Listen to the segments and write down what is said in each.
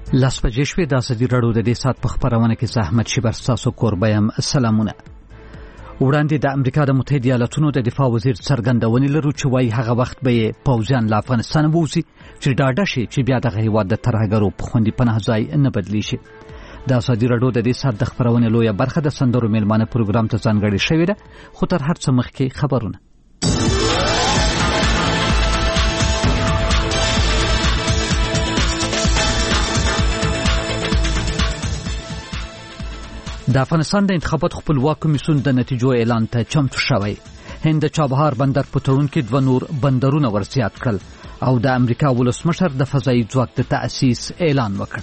لاس بجې شوې د ازادي راډیو د دې سات په خبرونه کې زحمت شبر تاسو کوربایم سلامونه. وړاندې د امریکا د متحده ایالاتونو د دفاع وزیر څرګندونې لرو چې وايي هغه وخت به پوځیان له افغانستان ووځي چې ډاډه شي چې بیا دغه هیواد د ترهګرو په خوندي پناه ځای نه بدلی شي. د ازادي راډیو د دې سات د خبرونه لویه برخه د سندرو میلمانه پروګرام ته ځانګړې شوې ده، خو تر هر څه مخکې خبرونه. د افغانستان د انتخاباتو خپلواک کمیسیون د نتیجو اعلان ته چمتو شوی. هند د چابهار بندر په تړون کې 2 نور بندرونه ورزیات کړل او د امریکا ولسمشر د فضایي ځواک د تأسیس اعلان وکړ.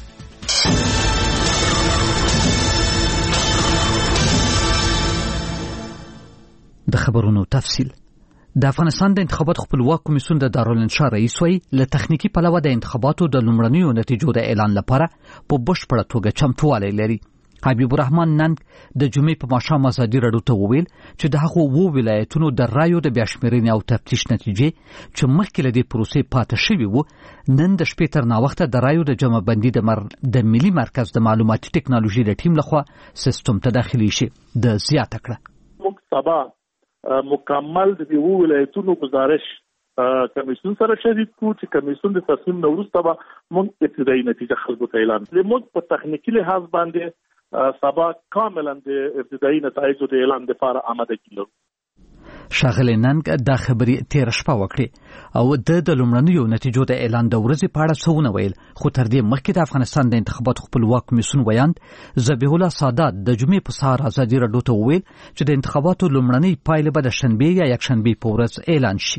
د خبرونو تفصیل. د افغانستان د انتخاباتو خپلواک کمیسیون د دارالانشا رئیس وی له تخنیکی پلوه د انتخاباتو د لومړنیو نتیجو د اعلان لپاره په بشپړه توګه چمتووالی لري. حبیب الرحمن ننګ د جمعې په ماښام ازادي راډیو ته وویل چې د هغو 2 ولایتونو د رایو د بیاشمېرنې او تفتیش نتیجې چې مخکې له دې پروسې پاتې شوې وو نن د شپې تر ناوخته د رایو د جمع بندي د ملي مرکز د معلوماتي ټکنالوژي د ټیم لخوا سیستم ته داخلي شي. د زیاته کړه موږ سبا مکمل د 2 ولایتونو گزارش کمیسیون سره شریک کو چې کمیسیون د تصمیم نو وروسته موږ ابتدایي نتیجه خلکو ته اعلان کړي. موږ په تخنیکی لحاظ باندې سبا کاملا د ابتدایي نتایجو د اعلان لپاره آماده کیږو. شاغلی ننګ د خبري تیر شپه وکړي او د لومړنیو نتیجو د اعلان د ورځې په اړه څه ویل، خو تر دې مخکې د افغانستان د انتخاباتو خپلواک کمیسیون ویاند ذبیح الله سادات د جمعې په سهار ازادي راډیو ته ویل چې د انتخاباتو لومړنۍ پایلې به د شنبه یا یکشنبه په ورځ اعلان شي.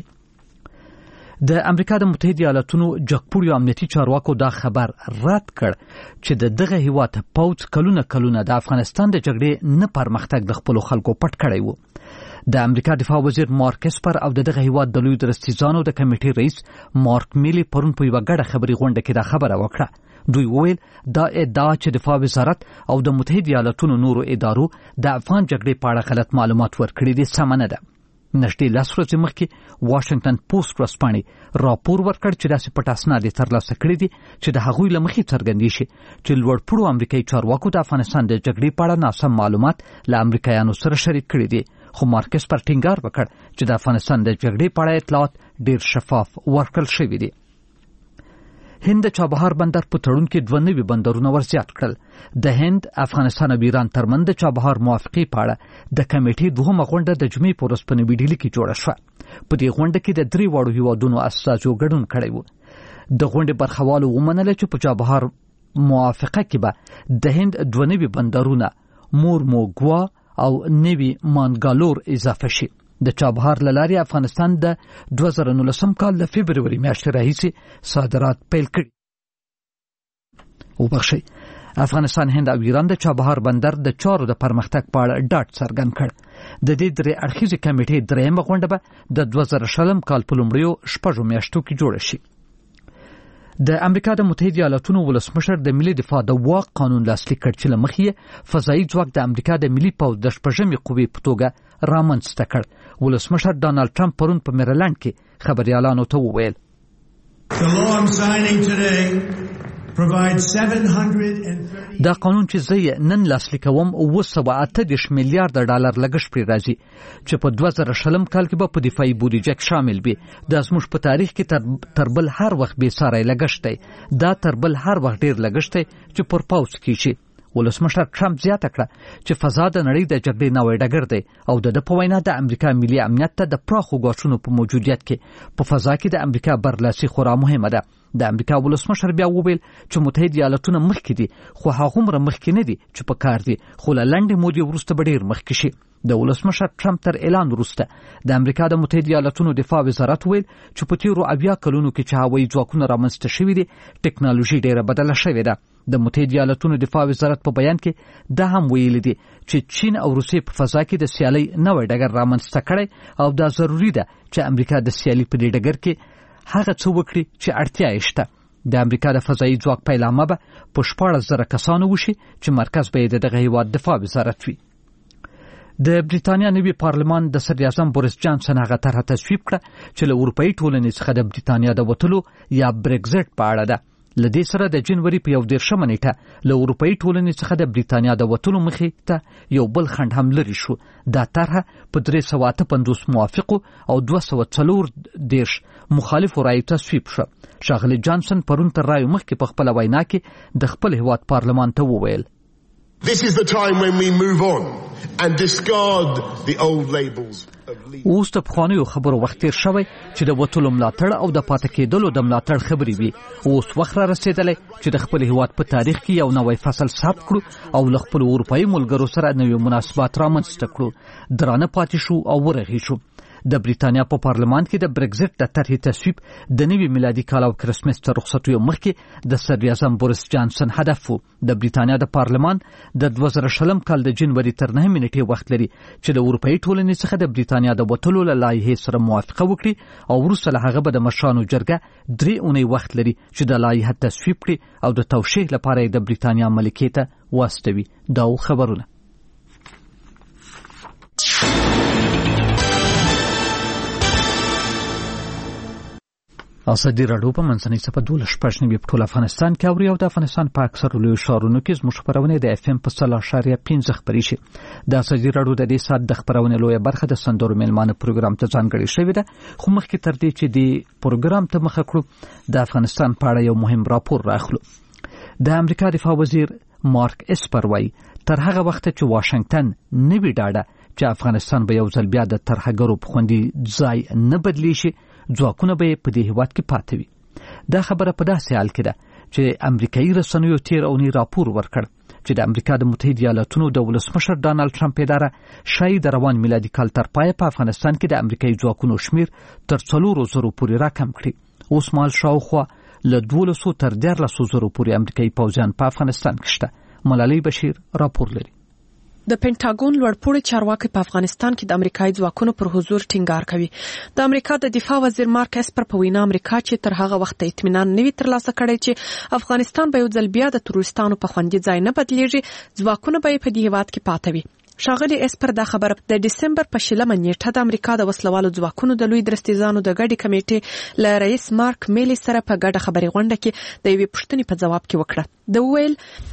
د امریکا د متحده ایالاتونو جګپوړیو امنیتي چارواکو دا خبر رد کړ چې دغه هیواد پوځ کلونه د افغانستان د جګړې نه پرمختګ د خپل خلکو پټ کړی وو. د امریکا دفاع وزیر مارک اسپر او دغه هیواد د لوی درستیزانو د کمیټې رئیس مارک میلی پرون په یوه ګډه خبري غونډه کې دا خبره وکړه. دوی وویل دا ادعا چې دفاع وزارت او د متحده ایالاتونو نورو ادارو د افغان جګړې په اړه غلط معلومات ورکړي دي سم نه ده. نږدې 10 ورځې مخکې واشنگټن پوسټ ورځپاڼې راپور ورکړ چې داسې پټ اسناد ترلاسه کړي دي چې د هغوی له مخې څرګندې شي چې لوړپوړو امریکایي چارواکو د افغانستان د جګړې په اړه ناسم معلومات له امریکایانو سره شریک کړي دي. خو مارکس پر ټینګار وکړ چې د افغانستان د جګړې په اړه اطلاعات ډېر شفاف ورکړل شوي دي. هند د چابهار بندر په تړون کې 2 نوي بندرونه ورزیات کړل. د هند، افغانستان او ایران ترمنځ د چابهار موافقې په اړه د کمیټې 2مه غونډه د جمعې په ورځ په نوې ډیلي کې جوړه شوه. په دې غونډه کې د 3 واړو هیوادونو استازو ګډون کړی و. د غونډې برخوالو ومنله چې په چابهار موافقه کې به د هند 2 نوي بندرونه مورموګوا او نوي مانګالور اضافه شي. د چابهار لارې افغانستان د 2019 کال د فبرवरी میاشتې راهیسې صادرات پیل کړي. افغانستان، هند او ایران د چابهار بندر د چارو د پرمختګ په اړه ډاډ څرګند کړ. د دې 3 اړخیزې کمیټې 3مه غونډه به د 2020 کال په لومړیو 6 میاشتو کې جوړه شي. د امریکا د متحده ایالاتونو ولسمشر د ملي دفاع د واک قانون لاسلیک کړ چې له مخې فضایي ځواک د امریکا د ملي پوځ د شپږمې قوې په توګه رامنځته کړ. ولسمشر ډانلډ ټرمپ پرون په میریلند کې خبريالانو ته وویل دا قانون چې زه نن لاسلیکوم 238 میلیارډ ډالر لګښت پرې راځي چې په 2020 کال کې به په دفاعي بودیجه کې شامل وي. دا زموږ په تاریخ کې تر بل هر وخت بې ساری لګښت دی. دا تر بل هر وخت ډیر لګښت دی چې پر پوځ کې شي. ولسمشر ټرمپ زیاته کړه چې فضا د نړۍ د جګړې نوې ډګر دی او د په وینا د امریکا ملي امنیت ته د پراخو ګواښونو په موجودیت کې په فضا کې د امریکا برلاسي خورا مهمه ده. د امریکا ولسمشر بیا وویل چې متحده ایالاتونه مخکې دي خو هغومره مخکې نه دي چې په کار دي، خو له لنډې مودې وروسته به ډېر مخکې شي. د ولسمشر ټرمپ تر اعلان وروسته د امریکا د متحده ایالاتونو دفاع وزارت ویل چې په تیرو 80 کلونو کې چې هوایي ځواکونه رامنځته شوي دي ټکنالوژي ډېره بدله شوې ده. د متحده ایالاتونو دفاع وزارت په بیان کې دا هم ویلي دي چې چین او روسیې په فضا کې د سیالۍ نوې ډګر رامنځته کړی او دا ضروري ده چې امریکا د سیالۍ په دې ډګر کې هغه څه وکړي چې اړتیا یې شته. د امریکا د فضایي ځواک پیلامه به په 14,000 کسانو وشي چې مرکز به یې دغه هیواد دفاع وزارت وي. د بریتانیا نوي پارلمان د صدر اعظم بوریس جانسن هغه طرحه تصویب کړه چې له اروپאי ټولنې څخه د بریتانیا د وتلو یا برگزټ په اړه ده. لدې سره د جنوري په 11 نیټه له اروپאי ټولنې څخه د بریتانیا د وټولو مخې ته یو بل خنډ هم لري شو. دا طرحه په 358 موافقو او 240 مخالفو رایو تصویب شو. ښاغلي جانسن پرون تر رایو مخکې په خپل وینا کې د خپل هیواد پارلمان ته وویل This is the time when we move on and discard the old labels. اوس د پخوانیو خبرو وخت تیر شوی چې د وټولو ملاتړ او د پاتې کېدلو د ملاتړ خبرې وي. اوس وخت را رسېدلی چې د خپل هیواد په تاریخ کې یو نوی فصل ثبت کړو او له خپل اروپایي ملګرو سره نوي مناسبات رامنځته کړو. درانه پاتې شو او ورغی شو. د بریتانیا په پارلمان کې د برگزټ د طرحې تصویب د نوي میلادي کال او کرسمس تر رخصتیو مخکې د صدر اعظم بوریس جانسن هدف و. د بریتانیا د پارلمان د 2020 کال د جنوري تر 9 نیټې وخت لري چې د اروپאי ټولنې څخه د بریتانیا د وټولو له لایحې سره موافقه وکړي او وروسته له هغه به د مشرانو جرګه 3 اونۍ وخت لري چې د لایحې تصویب کړي او د توشیح لپاره یې د بریتانیا ملکې ته واستوي. دا خبرونه ازادي راډیو په منځنۍ صفحه 12 په ټول افغانستان کې اوري او د افغانستان په اکثر لوی ښارونو کې زموږ خبرونه د FM په 0.5 خبري شي. د ازادي راډیو د دې سات د خبرونه لوی برخه د سندرو میلمانه پروګرام ته ځانګړې شوې ده. خو مخکې تر دې چې د پروګرام ته مخه کړو د افغانستان په اړه یو مهم راپور راخلو. د امریکا دفاع وزیر مارک اسپر وايي تر هغه وخت چې واشنگټن نوي ډاډه چې افغانستان به یو ځل بیا د ترهګرو په خوندي ځای نه بدلی شي ځواکونه به په دې هیواد کې پاتې وي. دا خبره په داسې حال کې ده چې امریکایي رسنیو تیر اونۍ راپور ورکړ چې د امریکا د متحده ایالاتونو د ولسمشر ډانلډ ټرمپ اداره شاید د روان میلادي کال تر پای په افغانستان کې د امریکایي ځواکونو شمیر تر 400,000 پورې راکم کړي. اوس مال شاوخوا له 1200 تر 1300,000 پورې امریکایي پوځیان په افغانستان کې شته. ملالۍ بشیر راپور لري. د پینټاګون لوړپوړي چارواکي په افغانستان کې د امریکایي ځواکونو پر حضور ټینګار کوي. د امریکا د دفاع وزیر مارک اسپر په وینا امریکا چې تر هغه وخت اطمینان نوي ترلاسه کړی چې افغانستان به یو ځل بیا د تروریستانو په خوندي ځای نه بدلیږي، ځواکونه به په دې هیواد کې پاتې وي. ښاغلي اسپر دا خبر د دسمبر په 20 نیټه د امریکا د وسلوالو ځواکونو د لوی درستیزانو د ګډي کمیټې له رئیس مارک میلی سره په ګډه خبري غونډه کې د یوې پوښتنې په جواب کې وکړه. د ویل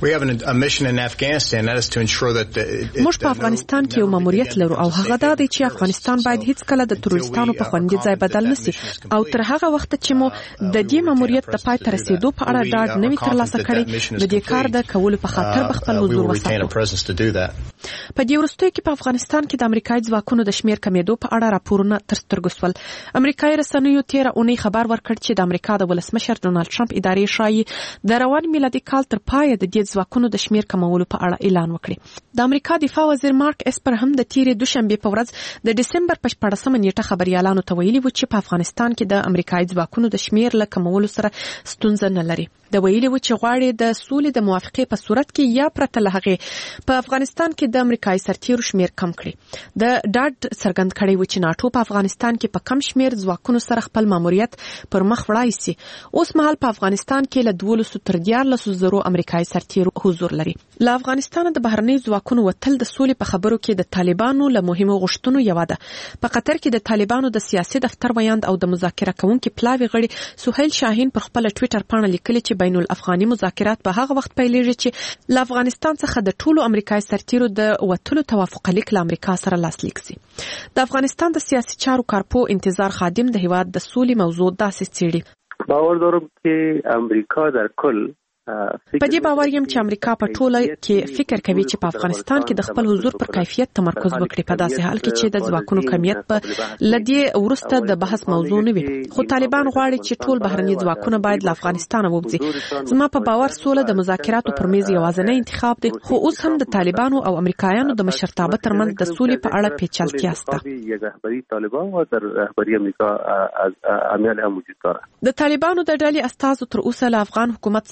موږ په افغانستان کې یو ماموریت لرو او هغه دا دی چې افغانستان باید هیڅ کله د تروریستانو په خوندي ځای بدل نشي او تر هغه وخت چې مو د دې ماموریت د پای ته رسیدو په اړه ډاډ نوي ترلاسه کړي د دې کار د کولو په خاطر به خپل حضور وساتو. په دې وروستیو کې په افغانستان کې د امریکایي ځواکونو د شمیر کمیدو په اړه راپورونه تر سترګو شول. امریکایي رسنیو تیر اونۍ خبر ورکړ چې د امریکا د ولسمشر ډونالډ ټرمپ ادارې شایي د روان میلادي کال تر پای د دې ځواکونو د شمیر کمولو په اړه اعلان وکړي. د امریکا دفاع وزیر مارک اسپر هم د تیرې دوشنبه په ورځ د دسمبر په 14 نیټه خبريالانو ته ویلي و چې په افغانستان کې د امریکایي ځواکونو د شمیر له کمولو سره ستونزه نه لري. د ویلي و چې غواړي د سولې د موافقې په صورت کې یا پرته له هغې په افغانستان کې د امریکایي سرتیرو شمیر کم کړي. د ډاډ څرګند کړي و چې ناتو په افغانستان کې په کم شمیر ځواکونو سره خپل ماموریت پر مخ وړای سي. اوس مهال په افغانستان کې له 1200 تر 1300 امریکایي سرتیرو حضور لري. له افغانستان د بهرنی ځواکونو وتل د سولې په خبرو کې د طالبانو له مهمو غوښتنو یو ده. په قطر کې د طالبانو د سیاسي دفتر ویاند او د مذاکره کوونکو پلاوی غړي سهیل شاهین پر خپل ټوئیټر باندې لیکلي چې بین الافغاني مذاکرات په هغه وخت پیلېږي چې له افغانستان څخه د ټولو امریکایي سرتیرو د وټلو توافق لیک له امریکا سره لاسلیک شي. د افغانستان د سیاسي چارو کارپو انتظار خادم د هیواد د سولې موضوع داسې څېړي. باور دارم چې امریکا در کل په دې باور یم چې امریکا په ټوله کې فکر کوي چې په افغانستان کې د خپل حضور پر کیفیت تمرکز وکړي په داسې حال کې چې د ځواکونو کمیت په لدی ورسته د بحث موضوع نه وي. خو طالبان غواړي چې ټول بهرني ځواکونه باید له افغانستان ووځي. زما په باور سوله د مذاکراتو پر میز یوازینی انتخاب دی، خو اوس هم د طالبانو او امریکایانو د مشرتابه ترمنځ د سولې په اړه پیچلتیا شته. رهبری طالبان او در رهبری امریکا عمل هم وجود داره. د طالبانو د ډلې استازو تر اوسه له افغان حکومت سره د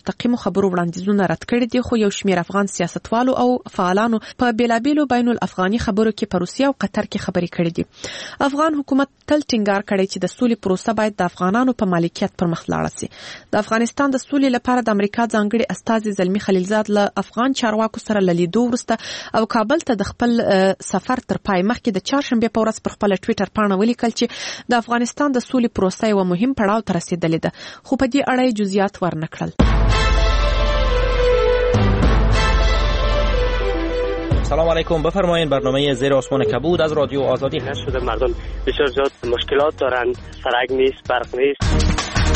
مستقیمو خبرو وړاندیزونه رد کړي دي، خو یو شمېر افغان سیاستوالو او فعالانو په بیلابیلو بین الافغاني خبرو کې په روسیه او قطر کې خبرې کړي دي. افغان حکومت تل ټینګار کړی چې د سولې پروسه باید د افغانانو په مالکیت پر مخ لاړه سي. د افغانستان د سولې لپاره د امریکا ځانګړي استازي زلمی خلیلزاد له افغان چارواکو سره لیدو وروسته او کابل ته د خپل سفر تر پای مخکې د چهارشنبه په ورځ پر خپل ټویټر پاڼه ولیکل چې د افغانستان د سولې پروسه یو مهم پړاو ته رسیدلې ده، خو په دې اړه جزئیات ورنکړل. سلام علیکم، بفرمایید. برنامه زیر آسمان کبود از رادیو آزادی شده. مردم بسیار زیاد مشکلات دارند، سرک نیست، برق نیست.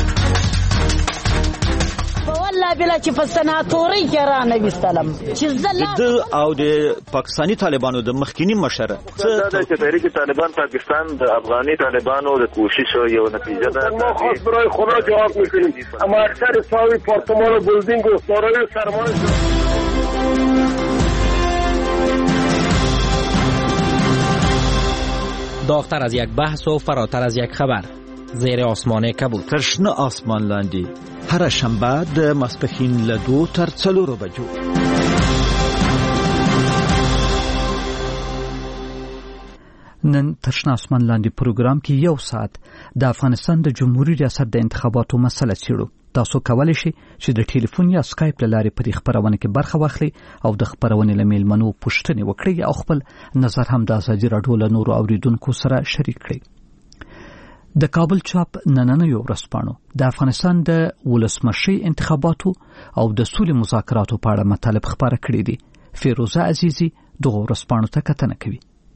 والله بلا چې په سناتوري کې را نه وستلم چې د او د پاکستانی طالبانو د مخکینی مشره چې تحریک طالبان پاکستان د افغاني طالبانو د کوشش یو نتیجه ده. ما خاص برای خدا جواب میکنیم، اما اکثر ساوی پارتمان و بلدینگ و دارای سرمایه داغتر از یک بحث و فراتر از یک خبر. زیر آسمان کبود. ترشنه آسمان لاندی هر شنبه د ماسپښین له 2 تر 4 بجو. نن ترشنه آسمان لاندی پروګرام کې یو ساعت د افغانستان د جمهوریت ریاست د انتخاباتو مسله څېړو. تاسو کولی شئ چې د ټلیفون یا سکایپ له لارې په خبرونه کې برخه واخلئ او د خبرونې له میلمنو پوښتنې وکړئ او خپل نظر هم د ازادي راډیو له نورو اوریدونکو سره شریک کړئ. د کابل چاپ نننیو ورځپاڼو د افغانستان د ولسمشي انتخاباتو او د سولې مذاکراتو په اړه مطالب خبره کړې دي. فیروزه عزیزی دغه ورځپاڼو ته کتنه کوي.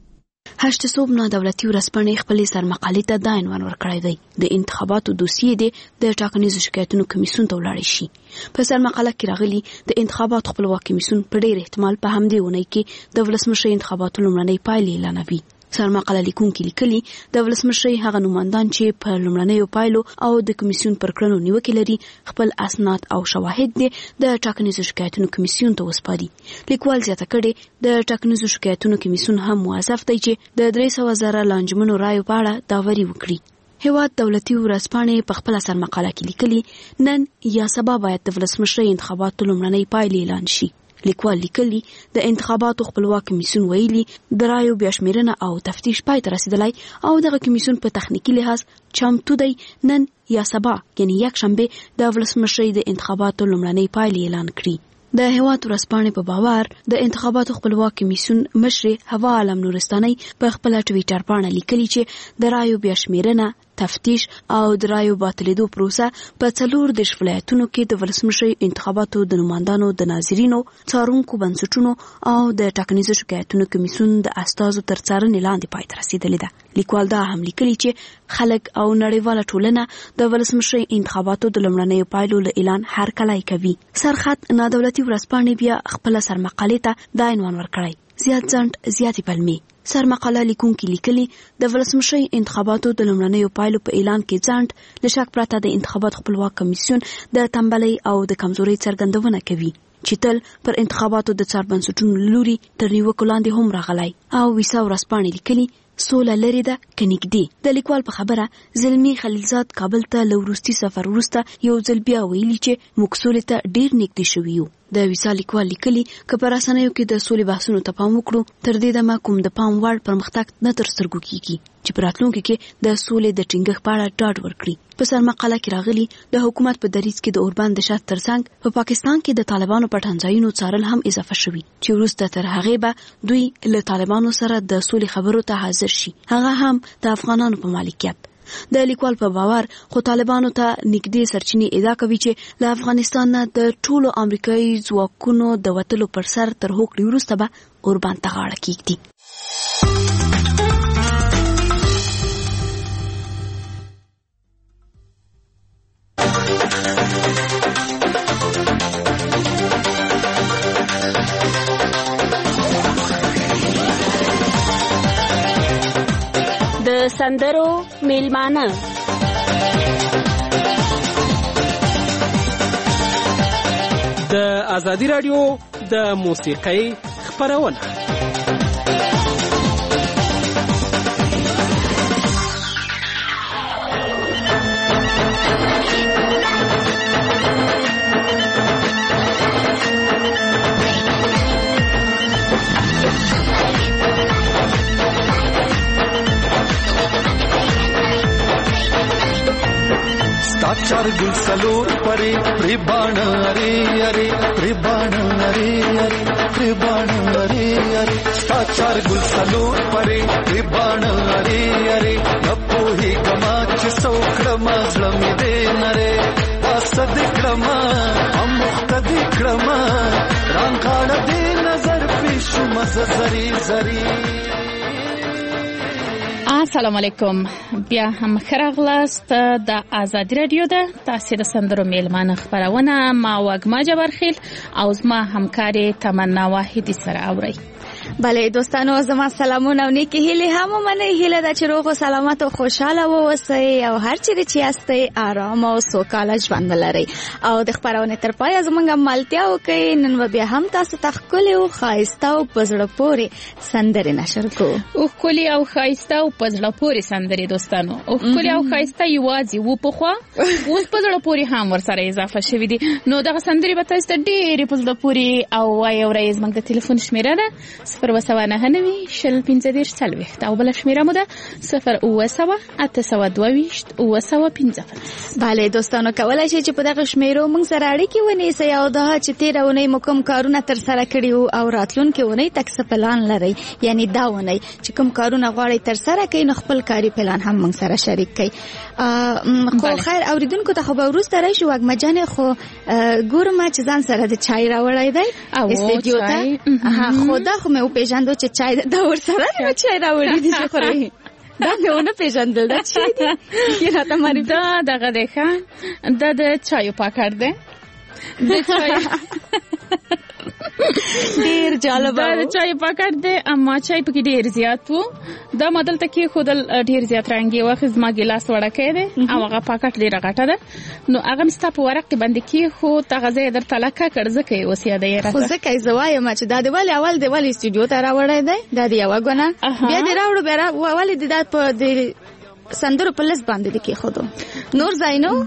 هشت صوب نه دولتي ورځپاڼې خپلې سرمقالې ته دا عنوان ورکړی دی: د انتخاباتو دوسیې دی د ټاکنیزو شکایتونو کمیسیون ته ولاړ شي. په سرمقاله کې راغلي د انتخاباتو خپلواک کمیسیون په ډېر احتمال په همدې اونۍ کې د ولسمشي انتخاباتو لومړنۍ پایلې اعلانوي. سرمقاله لیکونکي لیکلي د ولسمشي هغه نوماندان چې په لومړنیو پایلو او د کمیسیون پر کړنو نیوکې لري خپل اسناد او شواهد دي د ټاکنیزو شکایتونو کمیسیون ته وسپاري. لیکوال زیاته کړي د ټاکنیزو شکایتونو کمیسیون هم موظف دی چې د 300,000 لانجمنو رایو په اړه داوري وکړي. هیواد دولتي ورځپاڼې په خپل سرمقاله کې لیکلي نن یا سبا باید د ولسمشي انتخاباتو لومړنۍ پایلې اعلان شي. لیکوال لیکلي د انتخاباتو خپلواک کمیسیون ویلي د رایو بیا شمیرنه او تفتیش پای ته رسیدلی او دغه کمیسیون په تخنیکی لحاظ چمتو دی نن یا سبا یعنی یک شنبه د ولسمشي د انتخاباتو لومړنۍ پایلې اعلان کړي. د هیواد ورځپاڼې په باور د انتخاباتو خپلواک کمیسیون مشر هوا عالم نورستاني په خپل ټویټر باندې لیکلي چې د رایو بیا شمیرنه، تفتیش او د رایو باطلېدو پروسه په 4 ولایتونو کې د ولسمشي انتخاباتو د نمائندانو د ناظرینو، څارونکو بنسټونو او د ټاکنیزو شکایتونو کمیسیون د استازو تر څارنې لاندې پای ته رسیدلې ده. لیکوال دا هم لیکلي چې خلک او نړیواله ټولنه د ولسمشي انتخاباتو د لومړنیو پایلو له اعلان هرکلی کوي. سرخط نادولتي ورځپاڼې بیا خپل سرمقالې ته دا عنوان ورکړی: زیات ځنډ زیاتې پلمې. سرمقاله لیکونکي لیکلي د ولسمشي انتخاباتو د لومړنیو پایلو په اعلان کې ځنډ له شک پرته د انتخاباتو خپلواک کمیسیون د تنبلۍ او د کمزورۍ څرګندونه کوي چې تل پر انتخاباتو د څار بنسټونو لوري تر نیوکو لاندې هم راغلی. او ویسا ورځپاڼې لیکلي سوله لري ده که نږدې. د لیکوال په خبره زلمی خلیلزاد کابل ته له وروستي سفر وروسته یو ځل بیا ویلي چې موږ سولې ته ډېر نږدې شوي یو. د ویسا لیکوال لیکلي که په رسنیو کې د سولې بحثونو ته پام وکړو تر دې دمه کوم د پام وړ پرمختګ نه تر سترګو کیږي چې په راتلونکي کې د سولې د ټینګښت په اړه ډاډ ورکړي. په سرمقاله کې راغلي د حکومت په دریځ کې د اوربند د شات ترڅنګ په پاکستان کې د طالبانو پټان ځایونو څارل هم اضافه شوي چې وروسته تر هغې به دوی له طالبانو سره د سولې خبرو ته حاضر شي، هغه هم د افغانانو په مالکیت. د لیکوال په باور خو طالبانو ته نږدې سرچینې ادعا کوي چې له افغانستان نه د ټولو امریکایي ځواکونو د وتلو پر سر تر هوکړې وروسته به اوربند ته غاړه کېږدي. د سندرو میلمانه د ازادي راډیو د موسیقۍ خبرونه. چار ګل سلور پرې پربان اره اره پربان اره اره پربان اره اره ستا چار ګل سلور پرې پربان اره اره په هی کما چې څوکړه زړه دې نره صدقړما هم مختدقړما رانګاړه دې نظر پېښو مزه زری زری. السلام علیکم، بیا هم خراغلاست د آزادی رادیو ده. تاسو د سندرو میلمانه خبرونه ما وګما جبرخیل او زما همکاري تمنا واحدی سره اوري. بله دوستانو، زما سلامونه او نیکی هیله هم منه. هیله د چروغ او سلامت او خوشاله اوسئ او هر چیرې چې یاستئ آرام او سوکاله ژوند لرئ او د خبرونه تر پای زمونږ ملتیا وکړئ. نن بیا هم تاسو ته ښکلي او ښایسته او په زړه پورې سندرې نشر کوو. ښکلي او ښایسته او په زړه پورې سندرې دوستانو، ښکلي او ښایسته یوازې و پخوا، اوس په زړه پورې هم ورسره اضافه شوي دي. نو دغه سندرې به تاسو ته ډېرې په زړه پورې او وایي. زموږ د تلیفون شمیره ده 029901540 او بل شمیره مو ده 0890822. بله دوستانو، کولای شئ چې په دغه شمیرو موږ سره اړیکې ونیسئ او دا چې تیره اونۍ مو کوم کارونه تر سره کړي او راتلونکې اونۍ تک څه پلان لرئ، یعنی دا اونۍ چې کوم کارونه غواړئ تر سره کړئ، نو خپل کاري پلان هم موږ سره شریک کړئ. خو خیر اوریدونکو ته خو به وروسته راشي وګما جانې، خو ګورم چې ځان سره د چای راوړی دی استودیو ته. خو دا خو مې وپېژندو چې چای دا ورسره نو چای راوړي دي چې خورئ. دا مې ونه پېژندل دا چای دی چې راته معرفي. دا دغه دی ښه، دا د چایو پاکټ دی. د چای ډېر جالب دا د چای پاکټ دی، اما چای پکې ډېر زیات و. دا ما دلته کېښودل، ډېر زیات رنګ یې واخیست. زما ګیلاس وړکی دی او هغه پاکټ ډېره غټه ده. نو هغه مې ستا په ورق کې باندې کېښود، هغه ځای یې درته لکه کړ، ځکه یې اوس یادوي راته. خو ځکه یې زه وایم چې دا د ولې اول د ولې استودیو ته راوړی دی، دا د یوه ګونه بیا دې راوړو، بیا ولې د دا په د سندرو په لست باندې دې کېښودو، نور ځای نو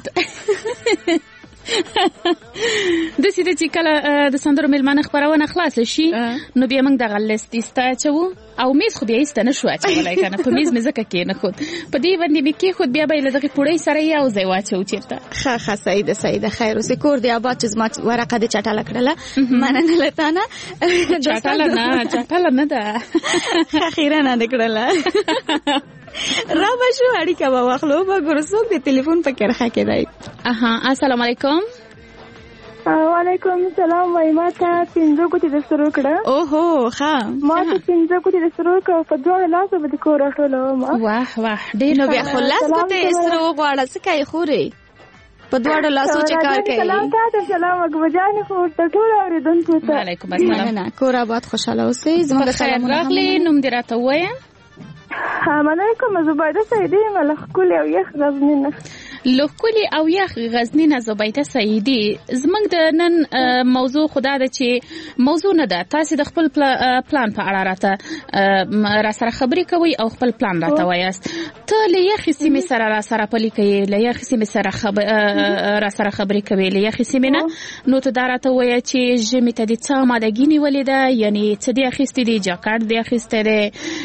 د سیده چې کله د سندرو میلمانه خبرونه خلاص شي نو بیا موږ دغه لیست ایسته اچوو او میز خو بیا ایسته نشو اچولی کنه، په میز مې ځکه کېنښود، په دې باندې مې کېښود، بیا به یې له دغې پوړۍ سره یو ځای واچوو چېرته. ښه صحیح ده صحیح ده. خیر اوسې کور دی آباد چې زما ورقه دې چټله کړله. مننه له تا نه. چټله نه ده، خیرانه دې کړله. را بشو اړیکه به واخلو، به ګورو څوک د تلیفون په کرښه کې دی. السلام علیکم. وعلیکم السلام. وای ما ته 15 ګوتې د سرو کړه. اوهو ښه، ما ته 15 ګوتې د سرو کړه، په دواړو لاسو به د کور راټولوم. واه واه ډېر. نو بیا خو لاس ګوتې سرو غواړه، څه کوې خورې په دواړو لاسو چې کار کوي. سلام تاسو. سلام اکبر جان، خو ته ټول اوریدونکو ته وعلیکم السلام. کور آباد خوشاله اوسئ. زموږ سلام راغلی. نوم دې راته ووایه. مننه کوم. زبیده سعیدی، ښکلې او یخ غزنینه. لوکلی او یخ غزنینه زبیده سعیدی. زموږ د نن موضوع خدا ده چې موضوع نه ده، تاسو د خپل پلان په اړه راته را سره خبرې کوئ او خپل پلان راته وایاست. ته له یخې سیمې سره را سره پلي کوي، له یخې سیمې سره را سره خبرې کوي، له یخې سیمې نه. نو ته دا راته وایه چې ژمي ته دې څه آمادګي نیولې ده، یعنې څه دې اخیستی دی، جاکټ دې اخیستی دی،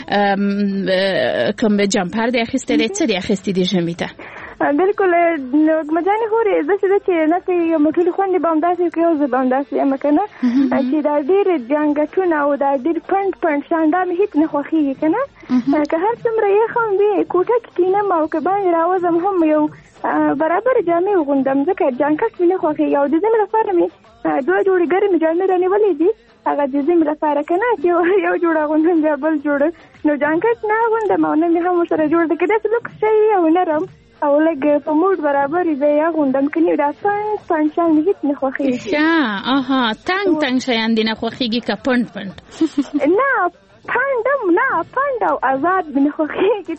کوم جمپر دې اخیستی دی، څه دې اخیستی دی ژمي ته؟ بالکل مجانې خورې زه چې نه ته موټرې خوندې به همداسې کوي او زه به همداسې یم که نه، چې دا ډېر جانګټونه او دا ډېر پنډ شان دا مې هېڅ نه خوښېږي که نه. که هر څومره یخ هم وي کوټه کې کښېنم او که باندې راوځم هم یو برابر جامې وغوندم، ځکه جانکټ مې نه خوښېږي. او د ژمي لپاره مې 2 جوړې ګرمې جامې رانیولې دي، هغه د ژمي لپاره که نه، چې یو جوړ اغوندم بیا بل جوړ، نو جانکټ نه اغوندم او نه مې هم ورسره جوړ ده، که داسې لوکس شی او نرم او لږ په موډ برابر زه یې اغوندم، که نه دا پنډ شیان مې هېڅ نه خوښېږي. تنګ شیان دې نه خوښېږي که پنډ نه پنډم نه، پنډ او آزاد مې نه خوښېږي.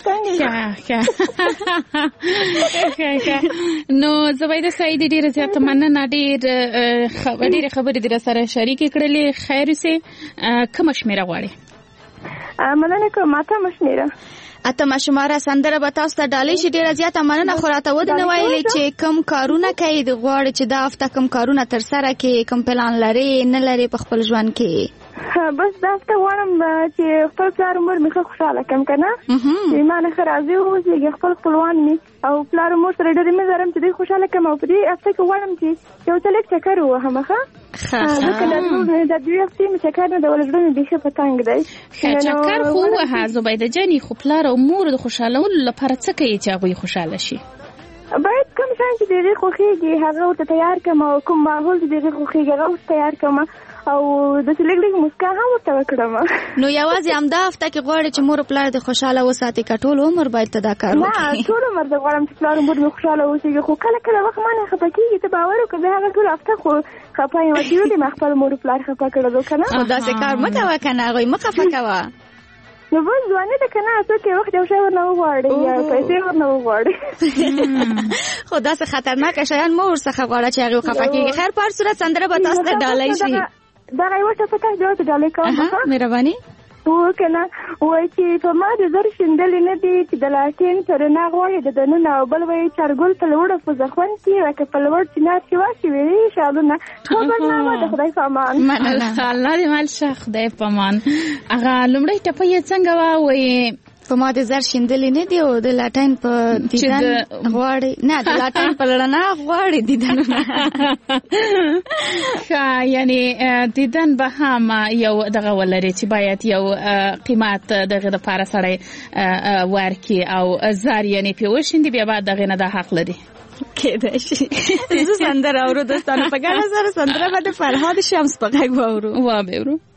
نو زبیده سعیدي ډېره زیاته مننه، ډېرې خبرې دې راسره شریکې کړلې. خیر اوسې. کومه شمېره غواړې؟ مننه کوم. اتمه شمېره. اتمه شماره سندره به تاسو ته ډالۍ شي. ډېره زیاته مننه. خو راته ودې نه ویلې چې کوم کارونه کوي، د غواړې چې دا هفته کوم کارونه تر سره کړې، کوم پلان لرې نه لرې په خپل ژوند کې؟ بس دا ته وایم چې خپل پلار مور مې خوشاله کم کنه چې ما نه خرازي اوسېږي خپل خپلوان مې او پلار مور سره ډېر مې زرم چې دوی خوشاله کم او په دې هفته کې وایم چې یو څه لږ چکر ووهم ښه ځکه د دوی هفتې مې چکر نه د ولزړه مې بیخي په تنګ دی چکر خو ووهه زبیده جانې خو پلار او مور د خوشالولو لپاره څه کوي چې هغوی خوشاله شي باید کوم شان چې دغه خوخيږي هغه ورته تیار کړم او کوم ماحول چې دغه خوخيږي هغه ورته تیار کړم او د څلګلګ مسکا هم ورته وکړم. نو یوازې همدا هفته کې غواړي چې مور پلار د خوشاله وساتي کټول عمر باید تدا کار وکړي. نه ټول عمر د غواړم چې پلار مور مې خوشاله اوسېږي خو کله کله وخت مانه خپکیږي ته باور وکړه هغه ټول هفته خو خپای و چې دې خپل مور پلار خپا کړو کنه. دا څه کار مکه کنه غوي مخه فکوا. نو بس ځواني ده کنه څه کې وخت یو شی ورنه وغواړي یا پیسې ورنه وغواړي خو دا څه خطرناک شیان مو ورڅخه غواړي چې هغه خفقېږي. خیر په هر صورت سندره به تاسو ته ډالۍ شي. دا یو څه پته جوړ ته ډالۍ کوم مهرباني وکنه وای چې په ما د زر شندل نه دي چې د لاټین سره نه غواړي د دننه او بل وای چرګل په لوړه په ځخون کې راکه په لوړ چې نه چې واشي وی شالونه خبر نه ما د خدای پامان مننه الله دې مال شه خدای پامان. هغه لمړی ټپه یې څنګه وای په ما د زر شندل نه دي او د لاټین په دیدن غواړي نه د لاټین په لړنا غواړي دیدن ښه یعنی دیدن به هم یو دغه ولري چې باید یو قیمت دغه د پاره سره ورکی او زر یعنی په وشندې بیا بعد دغه نه د حق لري کېدای شي. زه سندره اورو دوستانو په ګډه سره سندره به د فرهاد شمس په غږ واورو وا به ورو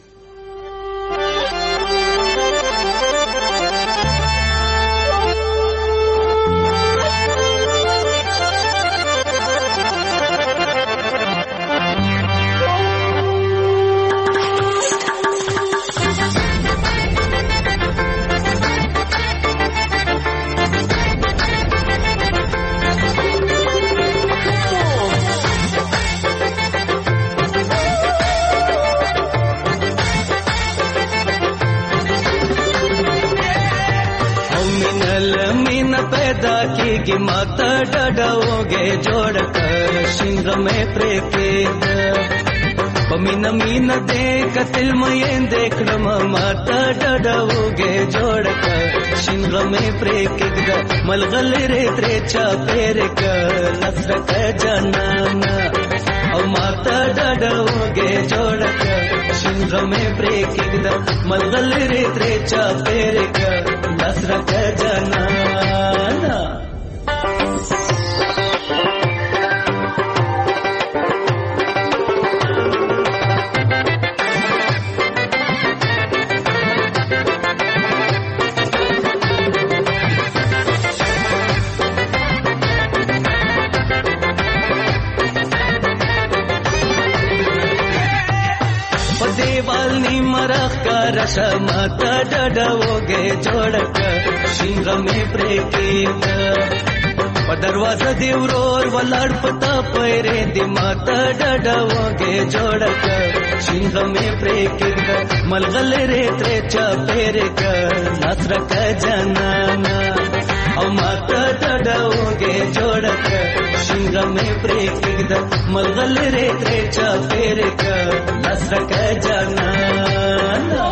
पैदा की माता डडोगे जोड़ कर शिंग में प्रेकेद पमीना मीना देख तिल में देख माता डडोगे जोड़ कर शिंग में प्रेकेद मलगल रे त्रेचा पेर कर नसर का जनाना और माता डडोगे जोड़ कर शिंग में प्रेकेद मलगल रे त्रेचा पेर कर नसर का जनाना देवालनी मरख का रशा माता डडोगे जोड़ कर शिंग में प्रेकेद दरवाजा देवरोर वलाड़ पता पैरे दी माता डडोगे जोड़ कर शिंग में प्रेकेद मलगल रे त्रेचा पेरे कर नसर का जनाना और माता डडोगे जोड़ कर शिंग में प्रेकेद मलगल रे त्रेचा पेरे कर नसर का जनाना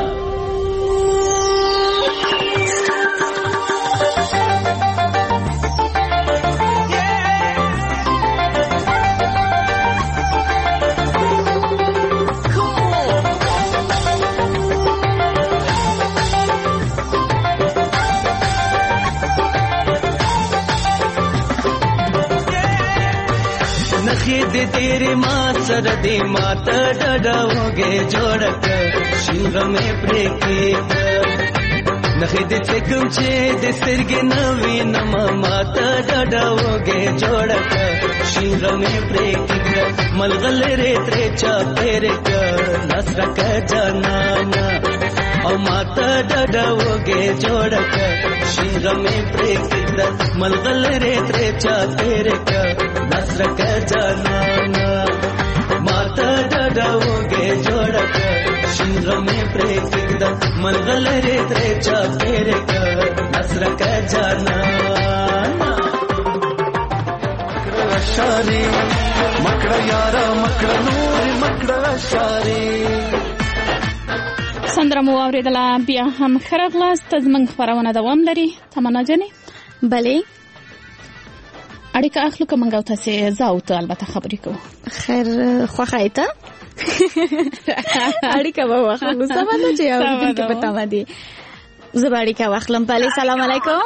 नखीद तेरे माँ सरदी माता डडोगे जोड़ कर शिंग में प्रेकेद नखीद चकम छेद सिरगे नवीन माता डडोगे जोड़ कर शिंग में प्रेकेद मलगल रे त्रेचा पेर कर नसर का जनाना और माता डडोगे जोड़ कर शिंग में प्रेकेद मलगल रे त्रेचा पेर कर नसर का जनाना माता डडोगे जोड़ कर शिंग में प्रेकेद मलगल रे त्रेचा पेर कर नसर का जनाना शारी मकड़ा यारा मकड़ा नूर मकड़ा शारी سندره مو اوریدله بیا هم خرغلاست زمنګ خبرونه دوام لري تمنا جنې بله اړیکه اخلو کوم غو تاسو زاوته البته خبرې کوو خیر خوخه ایته اړیکه به واخلو سمه چې یو دې پتا مدي زباړی کا واخلم بله سلام علیکم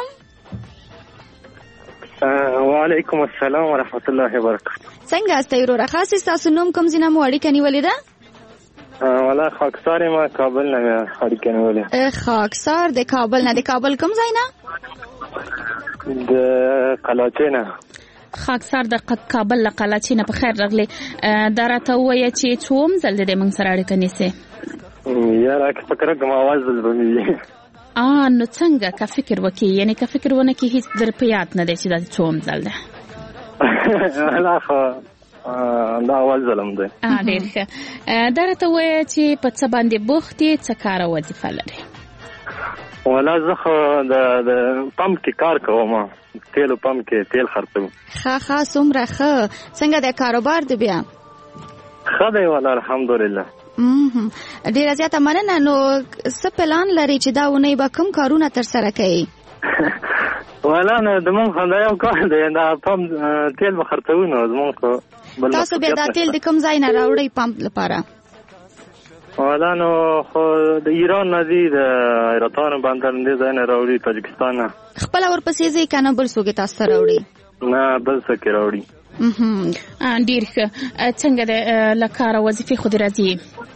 وعلیکم السلام ورحمت الله وبرکاته څنګه استای ورو خاص تاسو نوم کوم ځینه مو اړیکه نیولې ده ولا خاکسار ما کابل نه اړیکه نیولې خاکسار د کابل نه د کابل کوم ځای نه د قلاچې نه خاکسار د کابل له قلاچې نه په خیر راغلی دا راته وایي چې څوم ځل دې موږ سره اړیکه نیسي یاره که فکر کوم आवाज زلمي نو څنګه که فکر وکي یعنی که فکر ونه کی هیڅ در په یاد نه دی چې دا څوم ځل ده لا خو دا आवाज زلم ده ډیر ښه دا راته وایي چې په څه باندې بوختي څه کار وظیفه لري ولا زه خو د پمپ کې کار کوم تیل پمپ کې تیل خرڅوم ښه څومره ښه څنګه د کاروبار دی بیا ښه دی ولا الحمدلله ډیره زیاته مننه نو څه پلان لري چې دا ونی به کوم کارونه تر سره کوي ولا نه د مونږ خدای یو کار دی دا پمپ تیل به خرڅوو نو زمونږ تاسو بیا دا تیل د کوم ځای نه راوړئ پمپ لپاره ولا نو خو د ایران نه دی د ایران بندر نه ځای نه راوړي تاجکستان نه خپل ورپسې ځي کنه بل څوک تاسو راوړي نه بل څوک راوړي ډیر ښه څنګه د لکاره وظیفه خو دې راځي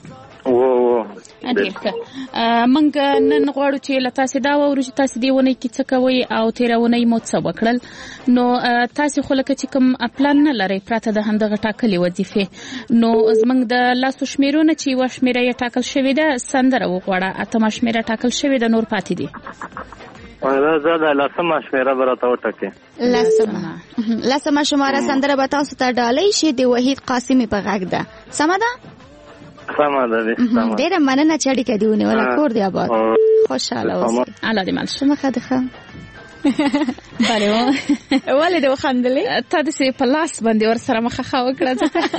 ډیر ښه موږ نن غواړو چې له تاسو دا وورو چې تاسو دی ونه کې څه کوي او تیرونه مو څه وکړل نو تاسو خو لکه چې کوم پلان نه لري پراته د همدغه ټاکلي وظیفه نو زمنګ د لاسو شمیرونه چې و شمیره یې ټاکل شوې ده سندره وغواړه اتم شمیره ټاکل شوې ده نور پاتې دي ولا زړه لاسمه شمیره برته وټکه لاسمه شماره سندره به تاسو ته ډالۍ شي د وحید قاسمی په غږ ده سمه ده سمه ده ډیره مننه چې اړیکه دیونه ولا کور دی آباد خوشاله اوسئ الله دې مل شمه خدخه بله ولې د وخندلې ته د سي په لاس باندې ور سره مخه وکړه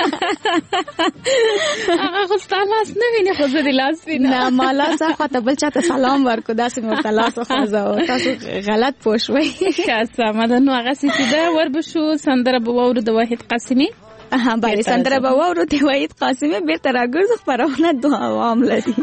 هغه خو لاس نه ویني خو زه د لاس وینم نه مالا څخه ته بل چاته سلام ورکو داسې مو لاس خو تاسو غلط پوښوي خاصه مدن هغه سي ده ور بشو سندره بوور د واحد قاسمی بله سندره بوور د واحد قاسمی بیرته راګرځو خبرونه دوه عوام لري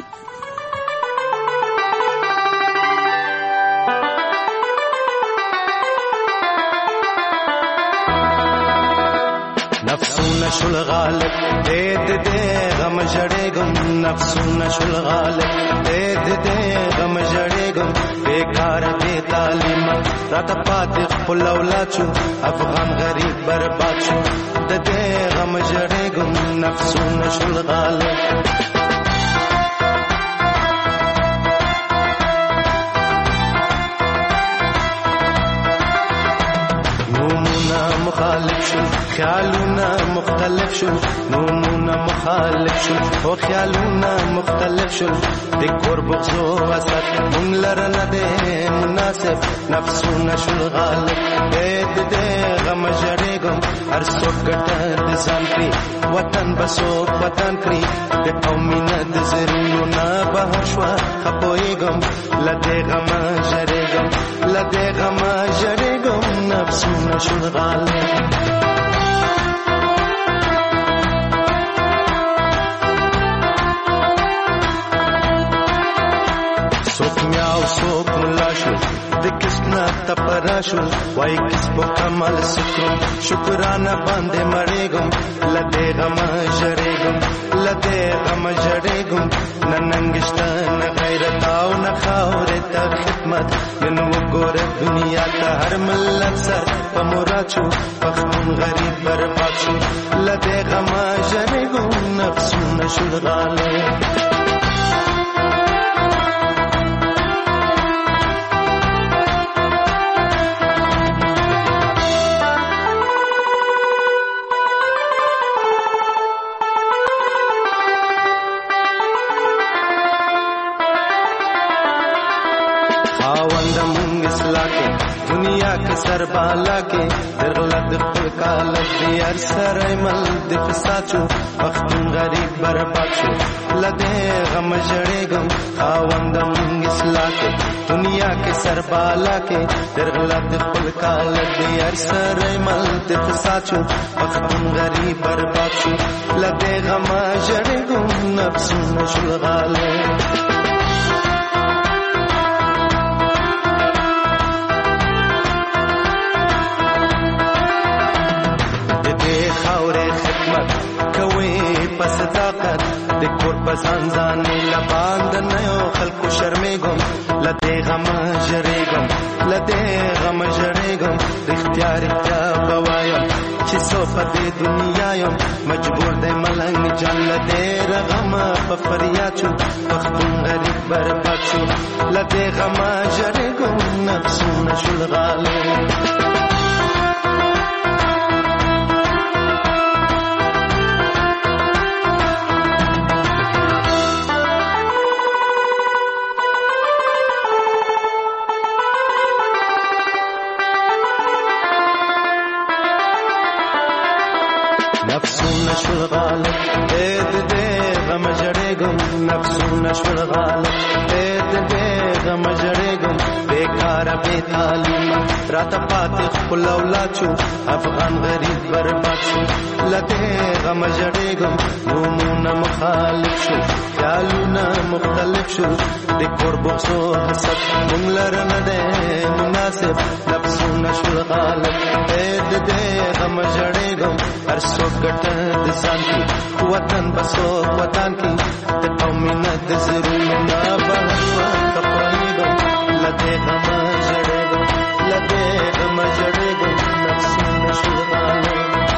نفسونه شل غالب دې غم جړېګم نفسونه شل غالب دې غم جړېګم بیکار دې تعلیم راته پاتې خپل اولاد شو افغان غریب برباد شو دې غم جړېګم نفسونه شل غالب مخالف شو خیالونه مختلف شو نومونه مخالف شو او خیالونه مختلف شو د کور بغزو وسط مونږ لره نه دی مناسب نفسونه شو غالب دې غم جړېګم هر څوک ګټه د ځان کړي وطن بسو وطن کړي د قومینه د زرینو نه بهر شو خپويګم لدې غم جړېګم لدې غم جړېګم نفسونه شو غالب سوک میاو سوک ملا شو د کسنا تپرا شو وای کس په کمال سکرو شکرانه باندې مړېګم لدې غم جړېګم لدې غم جړېګم نننګشت نه غیرت او نه خاورې ته خدمت نن وګوره دنیا ته هر ملت سر په مراد شو پښتون غریب برباد شو لدې غم جړېګم نفسونه شو غالب خاوند مونږ اصلاح کې دنیا کې سر بالا کې درغله د خپل کال دی هر سره مل د فساتو وخت غریب برباد شو لده غم جړېګم خاوند مونږ اصلاح کې دنیا کې سر بالا کې درغله د خپل کال دی هر سره مل د فساتو وخت غریب برباد شو لده غم جړېګم نفس مشغاله پس طاقت د کور پسان ځان لباند نه یو خلکو شرمېږم لته غم جړېږم لته غم جړېږم اختیار بوایم چې سو په دې دنیا یم مجبور دی ملنګ جان لته رغم په فریاد شو وخت غریب برباد شو لته غم جړېږم نفس نشل غاله نشول غالب اید دے غم جڑیگم نفسو نشول غالب اید دے غم جڑیگم بیکار بے تعلیم رات پاتی خپل اولاد شو افغان غریب برباد شو لتے غم جڑیگم نومونا مخالف شو خیالونا مختلف شو دے کور بغسو حسد مملر ندے مناسب نفسو نشول غالب اید دے غم جڑیگم هر سو گٹ دسان کی وطن بسو وطن کی تقومنا دزرونا بہوا تقریبا لدے غم جڑیگا لدے غم جڑیگا نفس نشغاله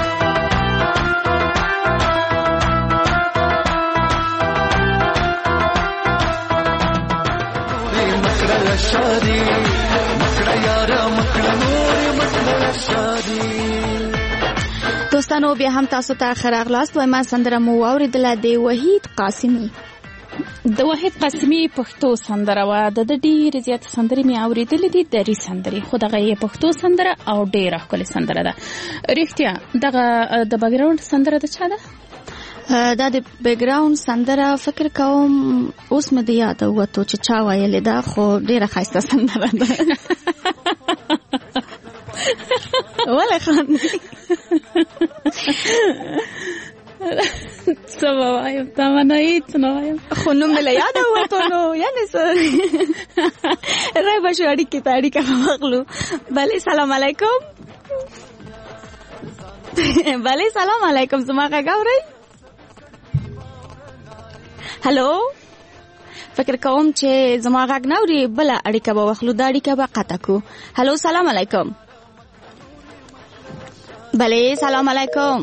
مکڑا شادی مکڑا یارا مکڑا نور مکڑا شادی. دوستانو بیا هم تاسو ته خراغلاست وای ما سندره مو اوریدله د وحید قاسمی. د وحید قاسمی پښتو سندره وا د ډېر زیات سندرې می اوریدلې دي درې سندرې خو دغه یې پښتو سندره او ډېره ښکلې سندره ده. رښتیا دغه د بیکګراوند سندره د چا ده؟ دا د بیکګراوند سندره فکر کوم اوس مې د یاد وته چې چا ویلې ده خو ډېره ښایسته سندره ده. ولا خان سبا وایم تمنایت نوایم خو نو مله یاد وته نو یعنی سر راي بشو اړیکې ته اړیکه واغلو. بله سلام علیکم. بله سلام علیکم زما غاوري. هلو فکر کوم چې زما غاګ نوري بل اړیکه به واخلو دا اړیکه به قطع کو. هلو سلام علیکم. بله سلام علیکم.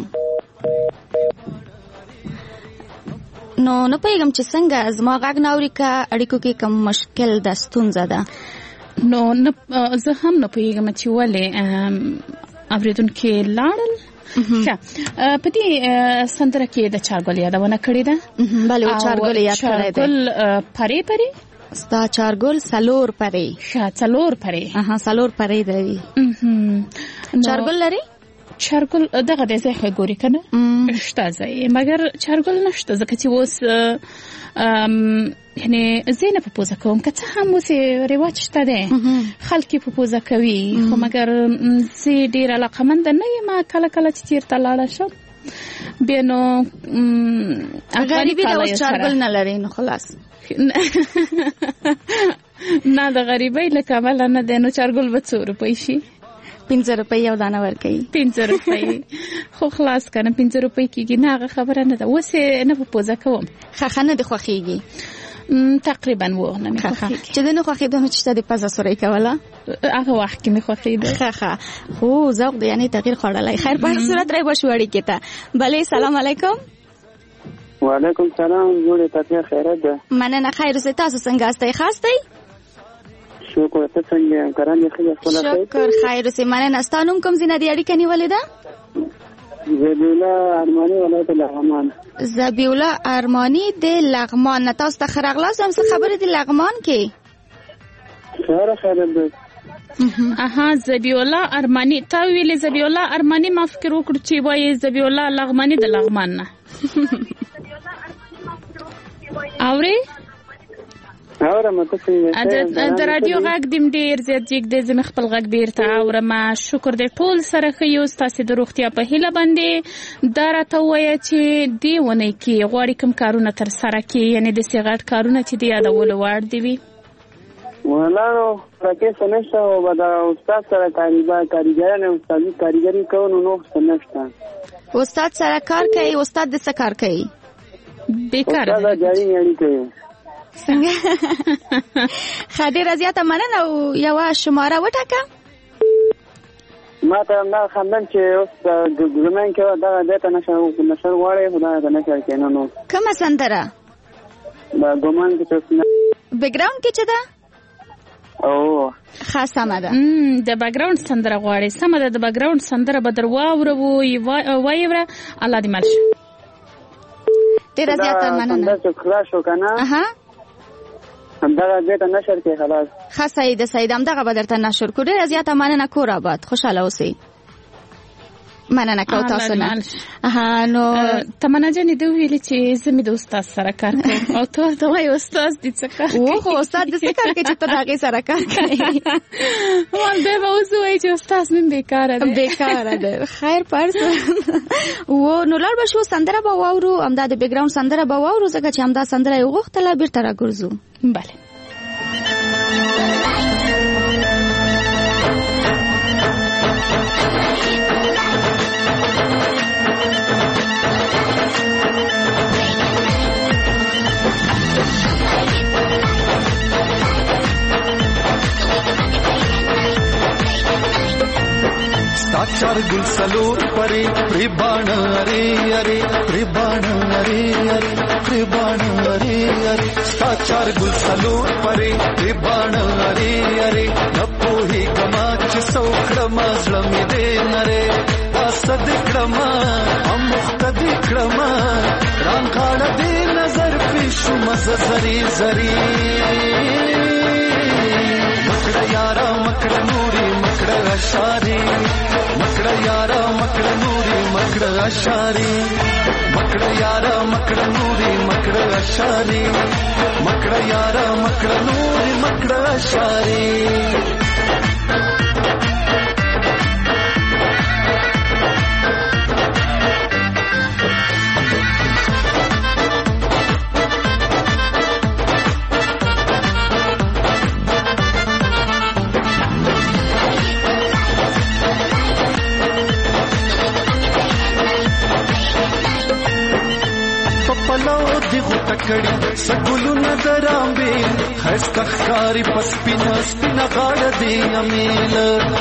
نو نه پېږم چې څنګه زما غاګ نوري کا اړیکو کې کوم مشکل د ستونزه ده. نو زه هم نه پېږم چې ولې اوریدونکو لاړل. په دې سندره کې د چارګل یادونه کړې ده. بله چارګل یاد کړې ده. چارګل پری پری ستا چارګل سلور پری. سلور پری. سلور پری دی. چارګل لري؟ چارګل دغه د ځای ګوري کنه شته ځای مګر چارګل نشته ځکه چې اوس یعنی زینه په پوزه کوم که څه هم اوس رواج شته دی خلک په پوزه کوي خو مګر زه ډېر علاقمند نه یم کله کله چې چیرته لاړه شم بیا نو غریبي د اوس چارګل نه لري نو خلاص نه د غریبۍ له کبله نه دی نو چارګل به 100 روپۍ شي 15 روپۍ یو دانه ورکوي 15 روپۍ خو خلاص کنه 15 روپۍ کېږي نه هغه خبره نه ده اوس نه په پوزه کوم ښه نه د خوښېږي تقریبا و نه مې خوښېږي چې د نه خوښېدو نو چې د پزه سورۍ کوله هغه وخت کې مې خوښېده ښه خو ذوق د یعنی تغییر خوړلی خیر په هر صورت راي بشو اړیکې ته. بله سلام علیکم. وعلیکم سلام جوړې تاسو خیرت ده مننه خیر اوسئ تاسو څنګه استئ خاصئ شکر ته څنګه کاران یې خیر خپل شکر خیر اوسئ مننه ستاسو کوم زینه دی اړیکه نیولې ده زبیولا ارمانی ولایت لغمان. زبیولا ارمانی د لغمان نه تاسو ته خراغلاس هم څه خبره دی لغمان کې اها زبی الله ارمانی تا ویلې زبی الله ارمانی ما فکر وکړ چې وایي زبی الله لغمانی د لغمان نه اوري د رادیو غږ دیم ډیر زیات جګ د زم خپل غږ بیرته اورم. شکر دې ټول سره خيو تاسو د روغتیا په هیله باندې دا راته وایي چې دی ونه کې غواړي کوم کارونه تر سره کې یعنی د سیغټ کارونه چې دی یادول وړ دی وي ولانو راکې سمشته او دا استاد سره کاریګرانه استادي کاریګری کوو نو سمشته استاد سره کار کوي. استاد د څه کار کوي؟ بیکار دا جاری یعنی کوي څنګه خاطر زیاته مننه او یو شماره وټاکه ما ته دا خندن چې اوس د ګرمن کې دا دته نشر غواړي خدای ته نشر کینو نو کومه سندره دا ګمان کې څه بیک ګراوند کې چې دا او خاصه مده د بیک ګراوند سندره غواړي سم ده د بیک ګراوند سندره بدر واوره وایوره الله دې مالش ډیر زیاته مننه دا څه خلاصو کنه اها همدا دې ته نشر کې خلاص خاصه د سید همدغه بدرته نشر کو ډیر زیاته مننه کور آباد خوشاله اوسئ مننه کو تاسو نه اها نو تمنا جن دې ویلې چې زمي د استاد سره کار کوم او ته دا وای استاد دې څه کار کوي او استاد دې څه کار کوي چې ته دغه سره کار کوي ول به وځوي چې استاد مې بیکاره ده خیر پرس و نو لړ بشو سندره به واورو امدا د بیک ګراوند سندره به واورو ځکه چې امدا سندره یو غوښتله بیرته راګرځو بله चार गुल सलूर परे प्रिबाण अरे अरे प्रिबाण अरे अरे प्रिबाण अरे अरे चार गुल सलूर परे प्रिबाण अरे अरे नपो ही गमाच सौखडमा जळमी दे नरे असदिकडमा अमुक्तदिकडमा रांकाळ दे नजर पिशु मज जरी जरी मकड यारा मकड नूरी मकड अशारी मकड यारा मकड नूरी मकड अशारी मकड यारा मकड नूरी मकड अशारी मकड यारा मकड नूरी मकड अशारी تکړی سګلو نظرامبه خسته خاري پسپینا سپینا غاړ دی امیل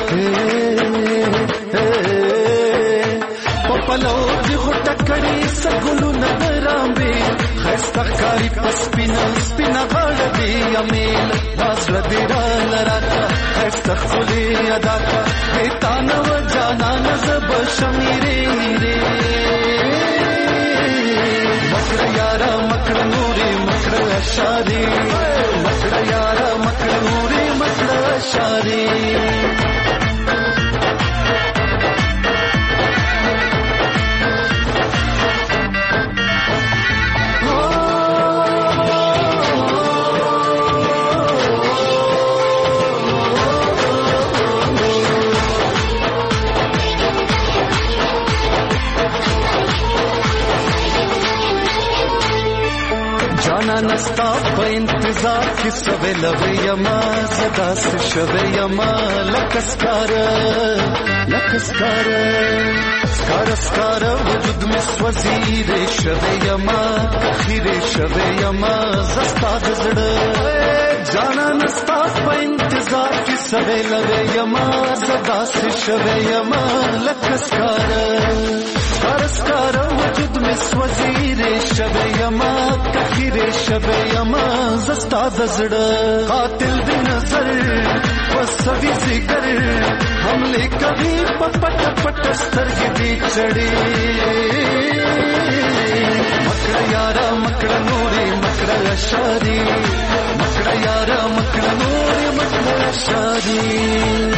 پپلو دی غټکړی سګلو نظرامبه خسته خاري پسپینا سپینا غاړ دی امیل واسل دی را لراتا خسته خولي ادا کا تانو جانا نزب شمیره میره مکړه یارا مکړه نوري مکړه اشاری مکړه یارا مکړه نوري مکړه اشاری नस्ता په انتظار کې سوي لوي یما زدا شوي یما لکسکار سکار وجود می سوزیر شوي یما خیر شوي یما زستا زړه جانا نستا په انتظار کې سوي لوي یما زدا شوي یما لکسکار سکار وجود می سوزیر شوي یما خیر شوي یما زستا زړه قاتل دی نظر وسوي ذکر حمله کوي پټ پټ سترګې دي چړې مکړه یارا مکړه نوري مکړه اشاری مکړه یارا مکړه نوري म्हटलं शादी.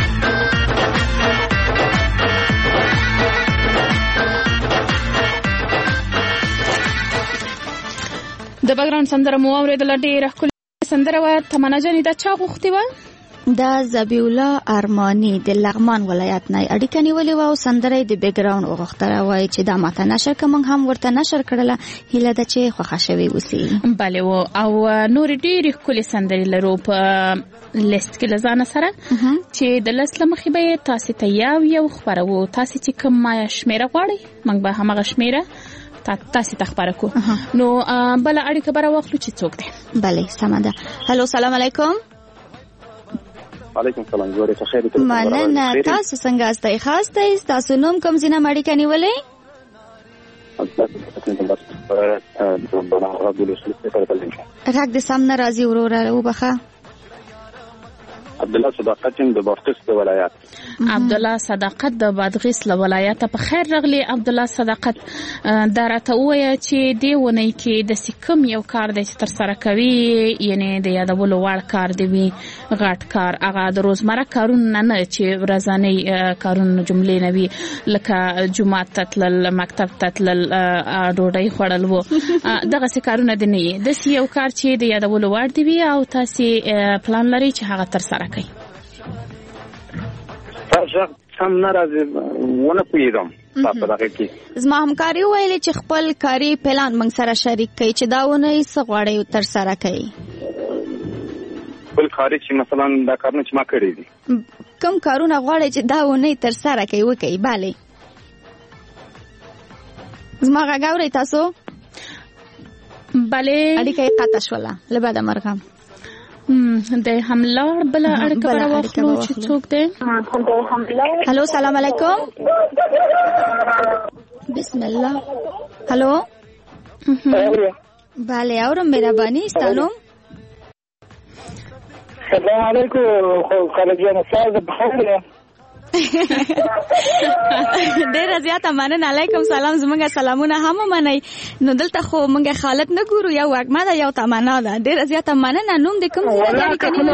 د بګراوند سندره مو اوریدله، ډېره ښکلې سندره وه. تمنا جانې دا چا غوښتې وه؟ دا ذبیح الله ارماني د لغمان ولایت نه اړیکه نیولې وه او سندره د بیکګراوند وغوښتله، وایي چې دا ماته نشر که موږ هم ورته نشر کړله، هیله ده چې خوښه شوې اوسي. بله و او نورې ډېرې ښکلې سندرې لرو په لیست کې له ځانه سره چې د لیست له مخې به یې تاسې ته یو خپروو. تاسې چې کوم شمېره غواړئ موږ به همغه شمېره تاسې ته خپره کو. نو بله اړیکه به راواخلو چې څوک دی. بله سمه ده. هلو سلام علیکم. وعلیکم السلام. جوړې ښه خیر ته. مننه. تاسو څنګه استئ؟ ښه استئ؟ تاسو نوم کوم ځای نه اړیکه نیولې؟ غږ دې سم نه راځي وروره وبخه. عبدالله صداقت د بادغیس د ولایت. عبدالله صداقت د بادغیس له ولایت. په خیر راغلی عبدالله صداقت. دا راته ووایه چې دې اونۍ کې داسې کوم یو کار دی چې ترسره کوي، یعنې د یادولو وړ کار دی وي، غټ کار، هغه د روزمره کارونه نه چې ورځنی کارونه جملې نه وي، لکه جومات ته تلل، مکتب ته تلل، ډوډۍ خوړل و، دغسې کارونه دې نه وي. داسې یو کار چې د یادولو وړ دی وي او تاسې پلان لرئ چې هغه ترسره کوي. سم نه راځي ونه پوهېږم په دغه کې. زما همکاري وویلې چې خپل کاري پلان موږ سره شریک کړئ چې دا اونۍ څه غواړئ ترسره کوئ. خپل کاري چې مثلا دا کارونه چې ما کړي دي، کوم کارونه غواړئ چې دا اونۍ ترسره کوئ وکړئ. بله زما غږ اورئ تاسو؟ بله اړیکه یې قطع شوله له بده مرغه. د هملار بله اړیکه به راواخلو چې څوک دی. هلو سلام علیکم. بسم الله. هلو بله اورم. مهرباني ستا نوم؟ سلام علیکم. خلک جان ساز بخیر. ډیره زیاته مننه. علیکم سلام. زمونږ سلامونه هم منئ. نو دلته خو مونږ خالد نه ګورو، یو وګما ده یو تمنا ده. ډیره زیاته مننه. نوم دې کوم ځای دی؟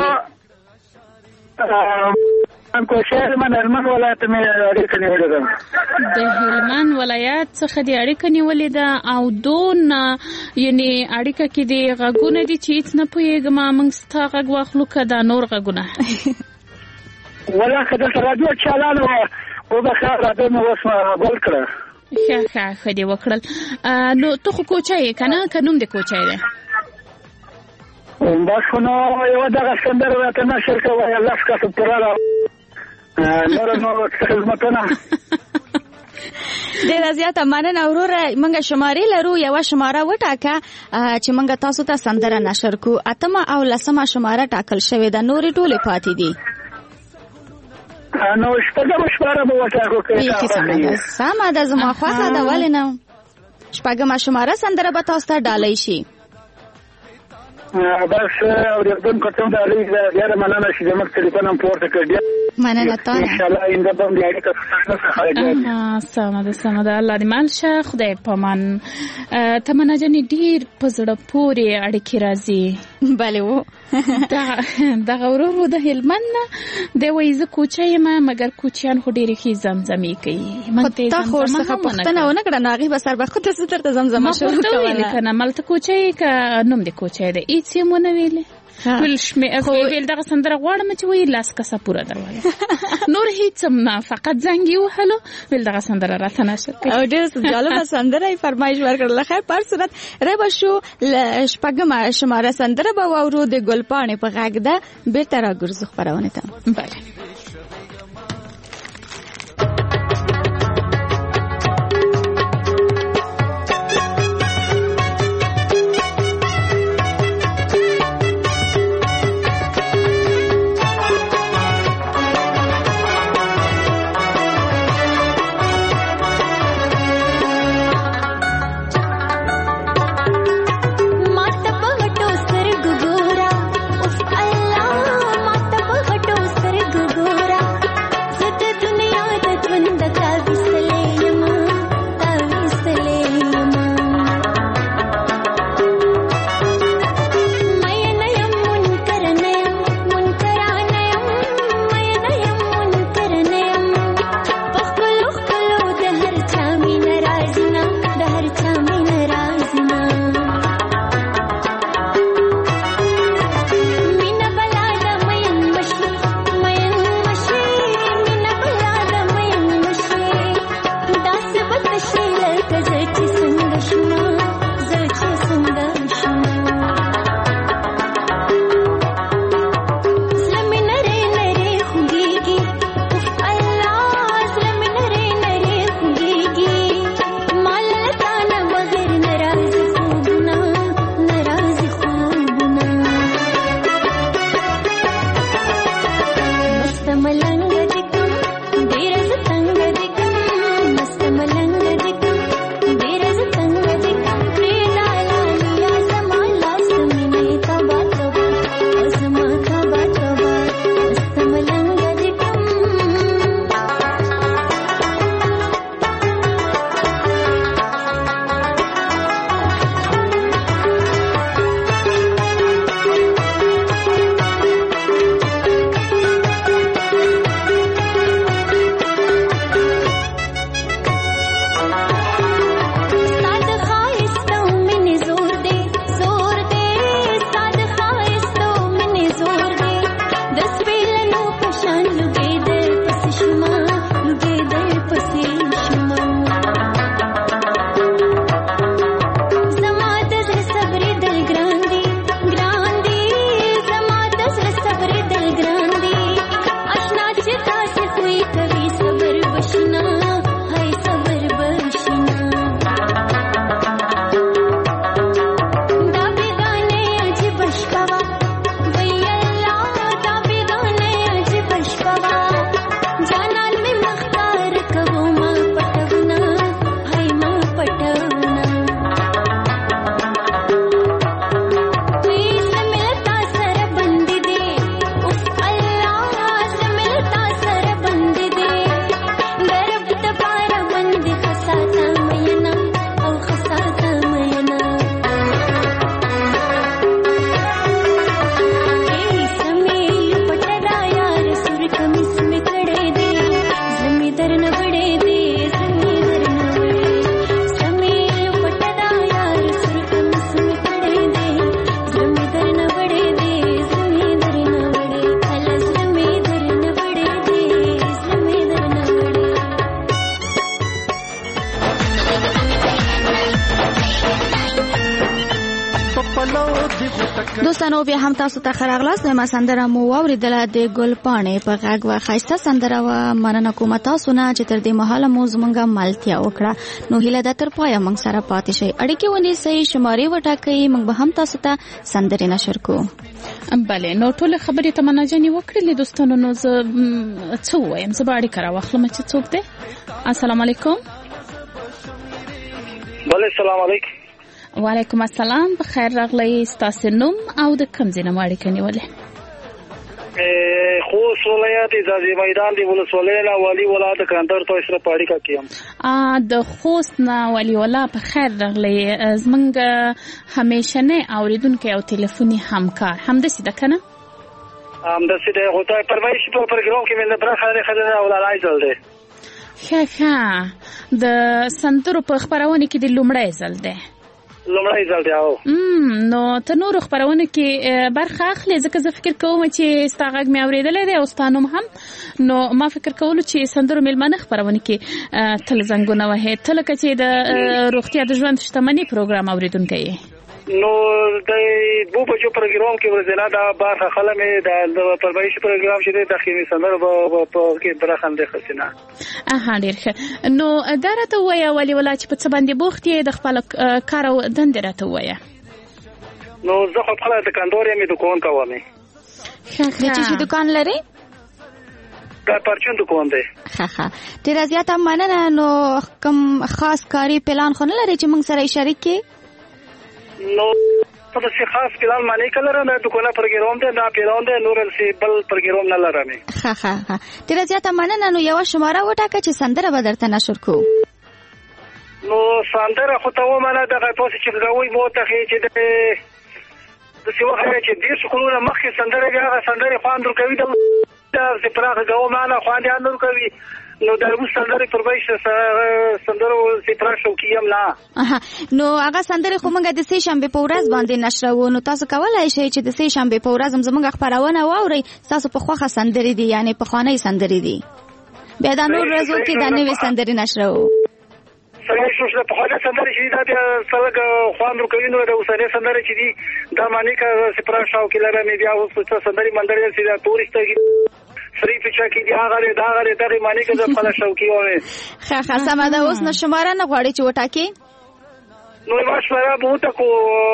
کو شهر من هلمند ولایت مې اړیکه نیولې ده. د هلمند ولایت څخه دې اړیکه نیولې ده او دون یعنی اړیکه کې دې غږونه دي چې هیڅ نه پوهېږم موږ ستا غږ واخلو که دا نور غږونه؟ ولا که دلته راډیو چالانه وه وبخه راډیو مې اوس بل کړه. ښه دې وکړل. نو ته خو کوچی یې که نه؟ که نوم دې کوچی دی؟ بس خو نو یوه دغه سندره راته نشر کوه 10 کسه پوره نور خدمتونه. ډیره زیاته مننه وروره. موږ شمارې لرو، یوه شماره وټاکه چې موږ تاسو ته سندره نشر کړو. 8 او 10 شماره ټاکل شوې ده، نورې ټولې پاتې دي. نو شپږم شماره به وټاکو. سمه ده، زما خوښه ده. ولې نه؟ شپږمه شماره سندره به تاسو ته ډالۍ شي. بس اوریدونکو ته ډېره مننه چې زموږ ټلیفون هم پورته کړ. مننه تا. انشاءالله آینده به هم اړیکه سمه ده. الله دې مال شه. خدای پامان. تمنا جانې ډېر په زړه پورې اړیکې راځي. بله و دغه ورور د هلمند نه دی، وایي زه کوچی یم مګر کوچیان خو ډېرې ښې زمزمې کوي. تا خو ورڅخه پوښتنه ونه کړه نو هغې به سربخته څه درته زمزمه شروع کوله؟ ما ورته ویلې که نه ملته کوچی که نوم دې کوچی دی، هېڅ یې ونه ویلې. ویل دغه سندره غواړم چې وایي 10 کسه پوره درواله. نور هیڅ نه، فقط زنګ یې وهلو ویل دغه سندره راته نشر کړي. او ډېر جالبه سندره یې فرمایش ورکړله. خیر په هر صورت ربه شو. شپږمه شماره سندره به واورو د ګلپاڼې په غږ ده. بېرته راګرځو خپرونې ته. بله Gugu دوستانو بیا هم تاسو ته ښه راغلاست. نومه سندره مو واورېدله د ګل پاڼې په غږ وه. ښایسته سندره وه. مننه کومه تاسو نه چې تر دې مهاله مو زموږ ملتیا وکړه. نو هیله ده تر پایه موږ سره پاتې شئ. اړیکې ونیسئ، شمارې وټاکئ، موږ به هم تاسو ته سندرې نشر کوو. بله، نو ټولې خبرې تمنا جانې وکړلې دوستانو. نو زه څه ووایم؟ زه به اړیکه راواخلم چې څوک دی. السلام علیکم. بله، السلام علیکم. وعلیکم السلام. بخیر راغلی. ستاسو نوم او د کوم ځای نه مو اړیکه نیولې؟ خوست ولایت ځاځي میدان دی ولسوالۍ نه والي ولا د کندهار ته سره په اړیکه کې یم. د خوست نه والي ولا په خیر راغلی. زمونږ همیشنی اوریدونکی او ټلیفوني همکار همداسې ده که نه؟ همداسې دی. خو ته فرمایش په پروګرام کې مې د برخه اخیستې او لړای ځل دی. ښه د سندرو په خپرونه کې د لومړی ځل دی. لومړی ځل دی. نو ته نورو خپرونو کې برخه اخلې؟ ځکه زه فکر کوم چې ستا غږ مې اورېدلی دی او ستا نوم هم. نو ما فکر کولو چې سندرو میلمانه خپرونه کې تل زنګونه وهې، ته لکه چې د روغتیا د ژوند شتمني پروګرام اورېدونکی یې. نو د بو بچو پروګرام کې ورزنه دا برخه خلمه د پرمایش پروګرام چې د داخلي سندرو په کې برخه اندې خلنه. ډیر ښه. نو دا راته وایه ولې ولا چې په څه باندې بوخت یې، د خپل کار او دندې راته وایه. نو زه خو خپل د کندهار یې دکان کوم. د چی دکان لري؟ دا پرچون دکان دی. ډیره زیاته مننه. نو کوم خاص کاری پلان خو نه لري چې موږ سره شریک کې؟ نو په څه خاص پلان باندې کله نه دکانه پروګرام دی، دا پلان دی، نور څه بل پروګرام نه لرم. ډیره زیاته مننه. نو یو شماره وټاکه چې سندره به درته نشر کوو. نو سندره خو ته ومنه دغه پوسې چې غوي مو ته چې د څه وخت چې دې شکلونه مخکې سندره هغه سندره خواندر کوي د پراخه غو معنا خواندې اندر کوي. نو د روس سندره پربایش سندره چې پراخ شو کیم نه. نو هغه سندره خو موږ د سې شنبه په ورځ باندې نشرو. نو تاسو کولای شئ چې د سې شنبه په ورځ زموږ خبرونه واورئ. تاسو په خوخه سندره دي، یعنی په خوانې سندره دي. بیا د نور ورځو کې د نوې سندره نشرو. سره شو په خوانې سندره چې دا سلګ خواندر کوي. نو د اوسنۍ سندره چې دي دا معنی کا چې پراخ شو کې لره مې بیا اوس سندره مندر چې دا تورسته سری پچا کې دی هغه دغه معنی کا د خپل شوقي وره. سمه ده. اوس نو شماره نه غواړي چې وټاکي؟ نو مشوره به وټاکو.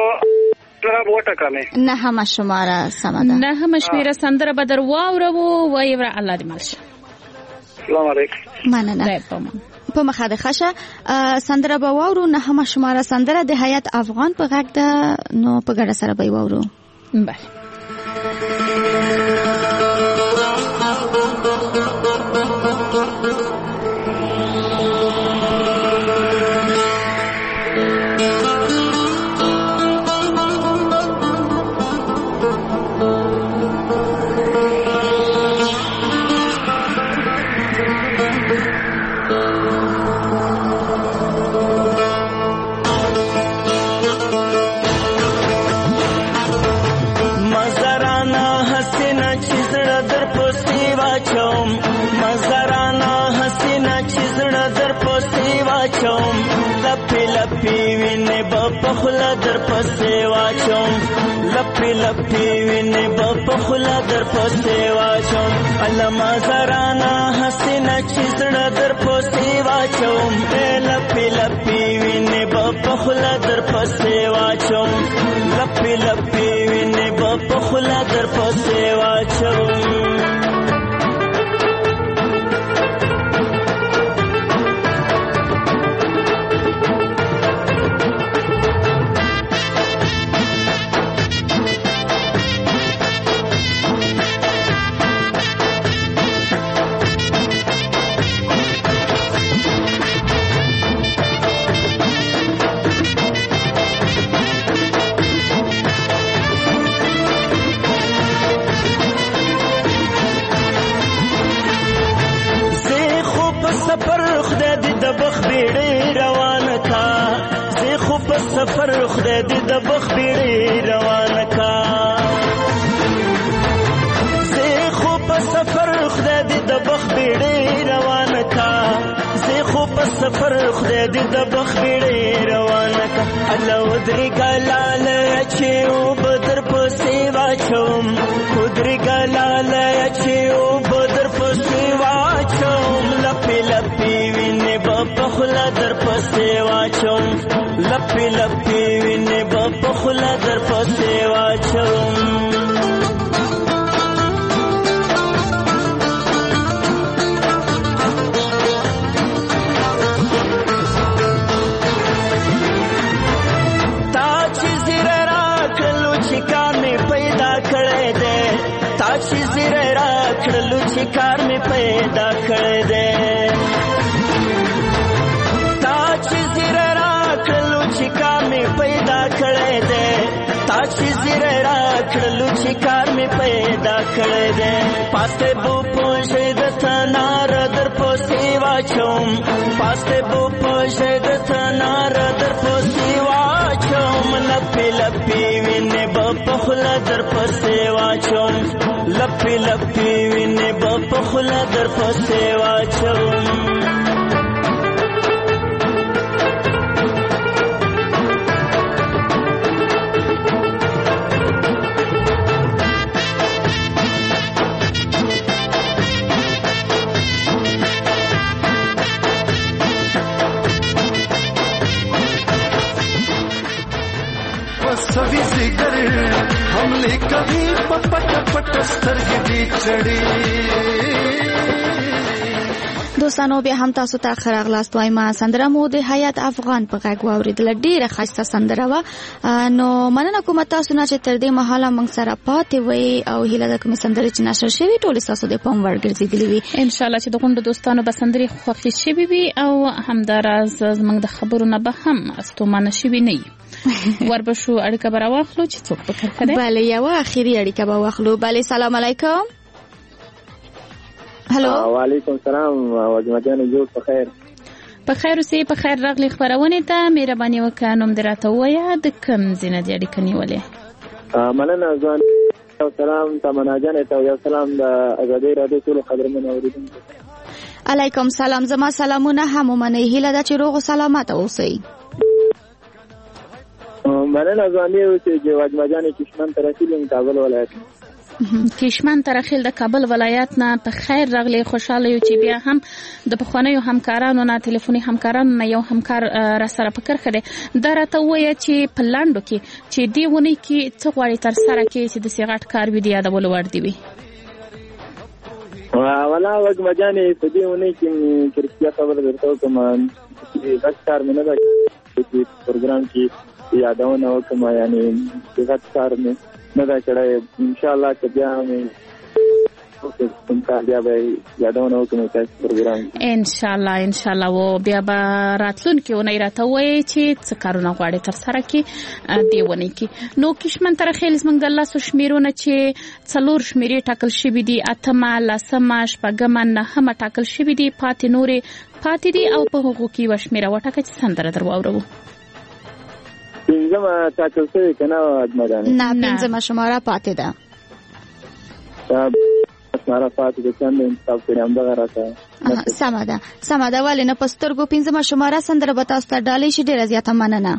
نه هم شماره سمه ده. نه هم شمیره سندره بدر واورو وای ور الله دې مالشه. السلام علیکم. مننه. په مخه د خشه سندره به واورو. نه هم شماره سندره د حیات افغان په غږ ده. نو په ګډه سره به واورو. بله. در پسې واچوم لپی وینې په خلا در پسې واچوم علما زرانا حسینه چې زړه در پسې واچوم لپی وینې په خلا در پسې واچوم لپی وینې په خلا در پسې واچوم. سفر خدای دې د بخ بیړې روانه کا زه خو په سفر خدای دې د بخ بیړې روانه کا زه خو په سفر خدای دې د بخ بیړې روانه کا الله ودرګه لاله چې او بدر پسې واچوم ودرګه لاله چې او بدر پسې واچوم لپې لپې وینې په خلا در پسې واچوم لپې لپې وینې په خلا در پسې واچوم چې زیره را کړلو چې کار مې پیدا کړی دی تا چې زیره را کړلو چې کار مې پیدا کړی دی تا چې زیره را کړلو چې کار مې پیدا کړی دی پاسته بو پوښې د تنار در پسې واچوم پاسته بو پوښې د تنار در پسې واچوم لپې لپې وینې په خوله در پسې واچوم لپې لپې وینې په خوله در پسې واچوم सभी जिगर हमले कभी पट पट سترګې دې چړې دوستانو بیا هم تاسو ته ښه راغلاست وایم. سندره مو د حیات افغان په غږ واورېدله. ډېره ښایسته سندره وه. نو مننه کوم تاسو نه چې تر دې مهاله موږ سره پاتې وئ او هیله ده کومې سندرې چې نشر شوي ټولې ستاسو د پام وړ ګرځېدلې وي. انشاءالله چې د غونډو دوستانو به سندرې خوښې شوي وي او همداراز زموږ د خبرو نه به هم ستومانه شوي نه وي. وربشو اړیکه به راواخلو چې څوک په کار کوي. بله یوه اخري اړیکه به واخلو. بله سلام علیکم. هلو وعلیکم السلام وجمه جان جوړ په خیر. په خیر اوسې. په خیر راغلی خبرونه ته مهرباني وکړه نوم دې راته ووایه د کوم ځای نه دې اړیکه نیولې. مننه ځوان سلام تمنا جان ته یو سلام د ازادي رادیو ټول قدرمن اوریدونکو. علیکم سلام. زما سلامونه هم ومنئ. هیله ده چې روغ او سلامت اوسئ. مننه ځوان یو چې وجمه جان کشمن ترخیل کابل ولایت کشمن ترخیل د کابل ولایت نه په خیر راغلی. خوشاله یو چې بیا هم د پخوانیو همکارانو نه ټلیفوني همکارانو نه یو همکار را سره په کرخه دی. دا راته ووایه چې په لنډو کې چې دې ونې کې څه غواړي تر سره کې چې د سیغټ کار وي د یادولو وړ دی وي. ولا وجمه جانې په دې ونې کې کرسیا خبر درته وکړم چې غټ کار مې نه ده چې پروګرام کې یادونه وکړم یعنی غټ کار مې نه دا کړی. ان شاء الله چې بیا مې بیا به یادونه وکړم تاسو پروګرام ان شاء الله و بیا به راتلونکي ونې راته وایي چې څه کارونه غواړي تر سره کې دی ونې کې. نو کشمن ترخیل زموږ د لاسو شمیرونه چې 4 شمیرې ټاکل شوي دي 8 لسمه شپږمه نهمه ټاکل شوي دي پاتې نورې پاتې دي او په هغو کې یوه شمیره وټاکه چې سندره در واورو. پنځمه ټاکل شوې که نه اجمدانه؟ نه پنځمه شماره پاتې ده. شماره پاتې ده څنګه انتخاب کړې همدغه راته سمه ده ولې نه په سترګو پنځمه شماره سندره به تاسو ته ډالۍ شي. ډېره زیاته مننه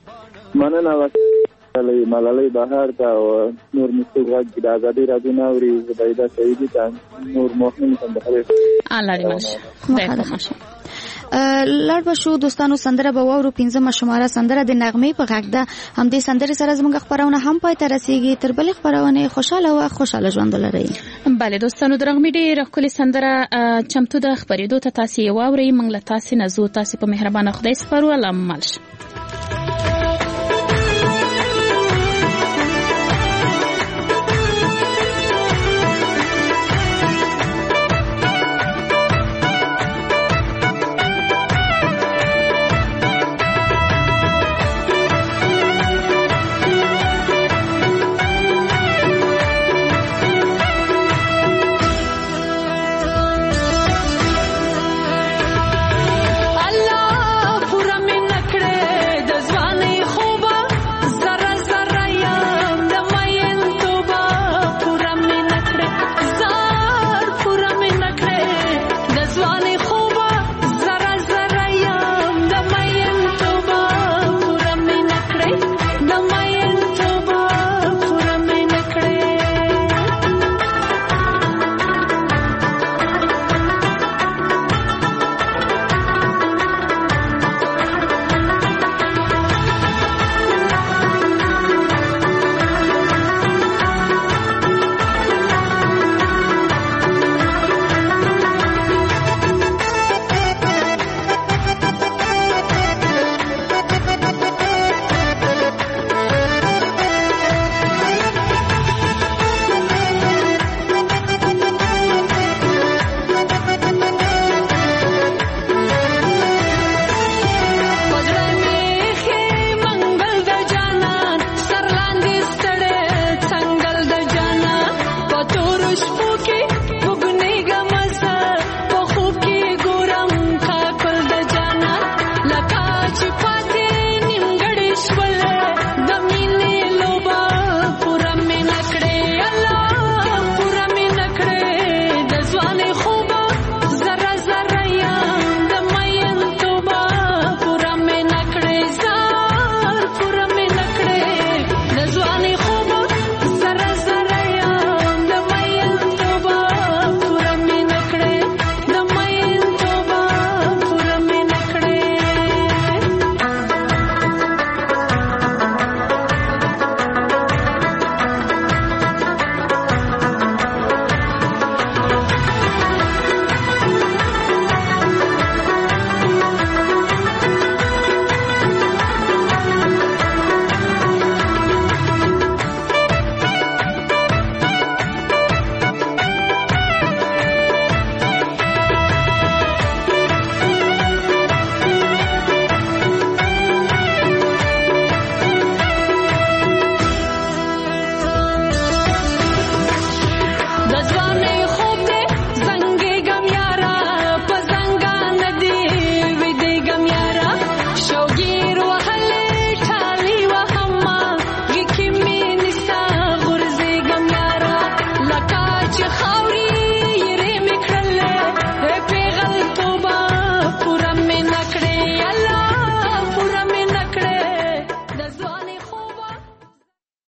ملالۍ بهار ته او نور مستوق غږ د ازادي رادیو نه اوري زبیده سعیدي ته نور مؤمن ته بخیر الله دې ماشه خدای دې ماشه. لړ بشو دوستانو سندره به وورو. پنځمه شماره سندره د نغمې په غږ ده. همدې سندرې سره زموږ خبرونه هم پای ته رسیږي. تر بلې خبرونه خوشاله ژوند ولرئ. بله دوستانو د نغمې ډېره ښکلې سندره چمتو ده خپرېدو ته. تاسې یې واورئ. موږ له تاسې نه ځو. تاسې په مهربانه خدای سپارو. الله مو مل شه.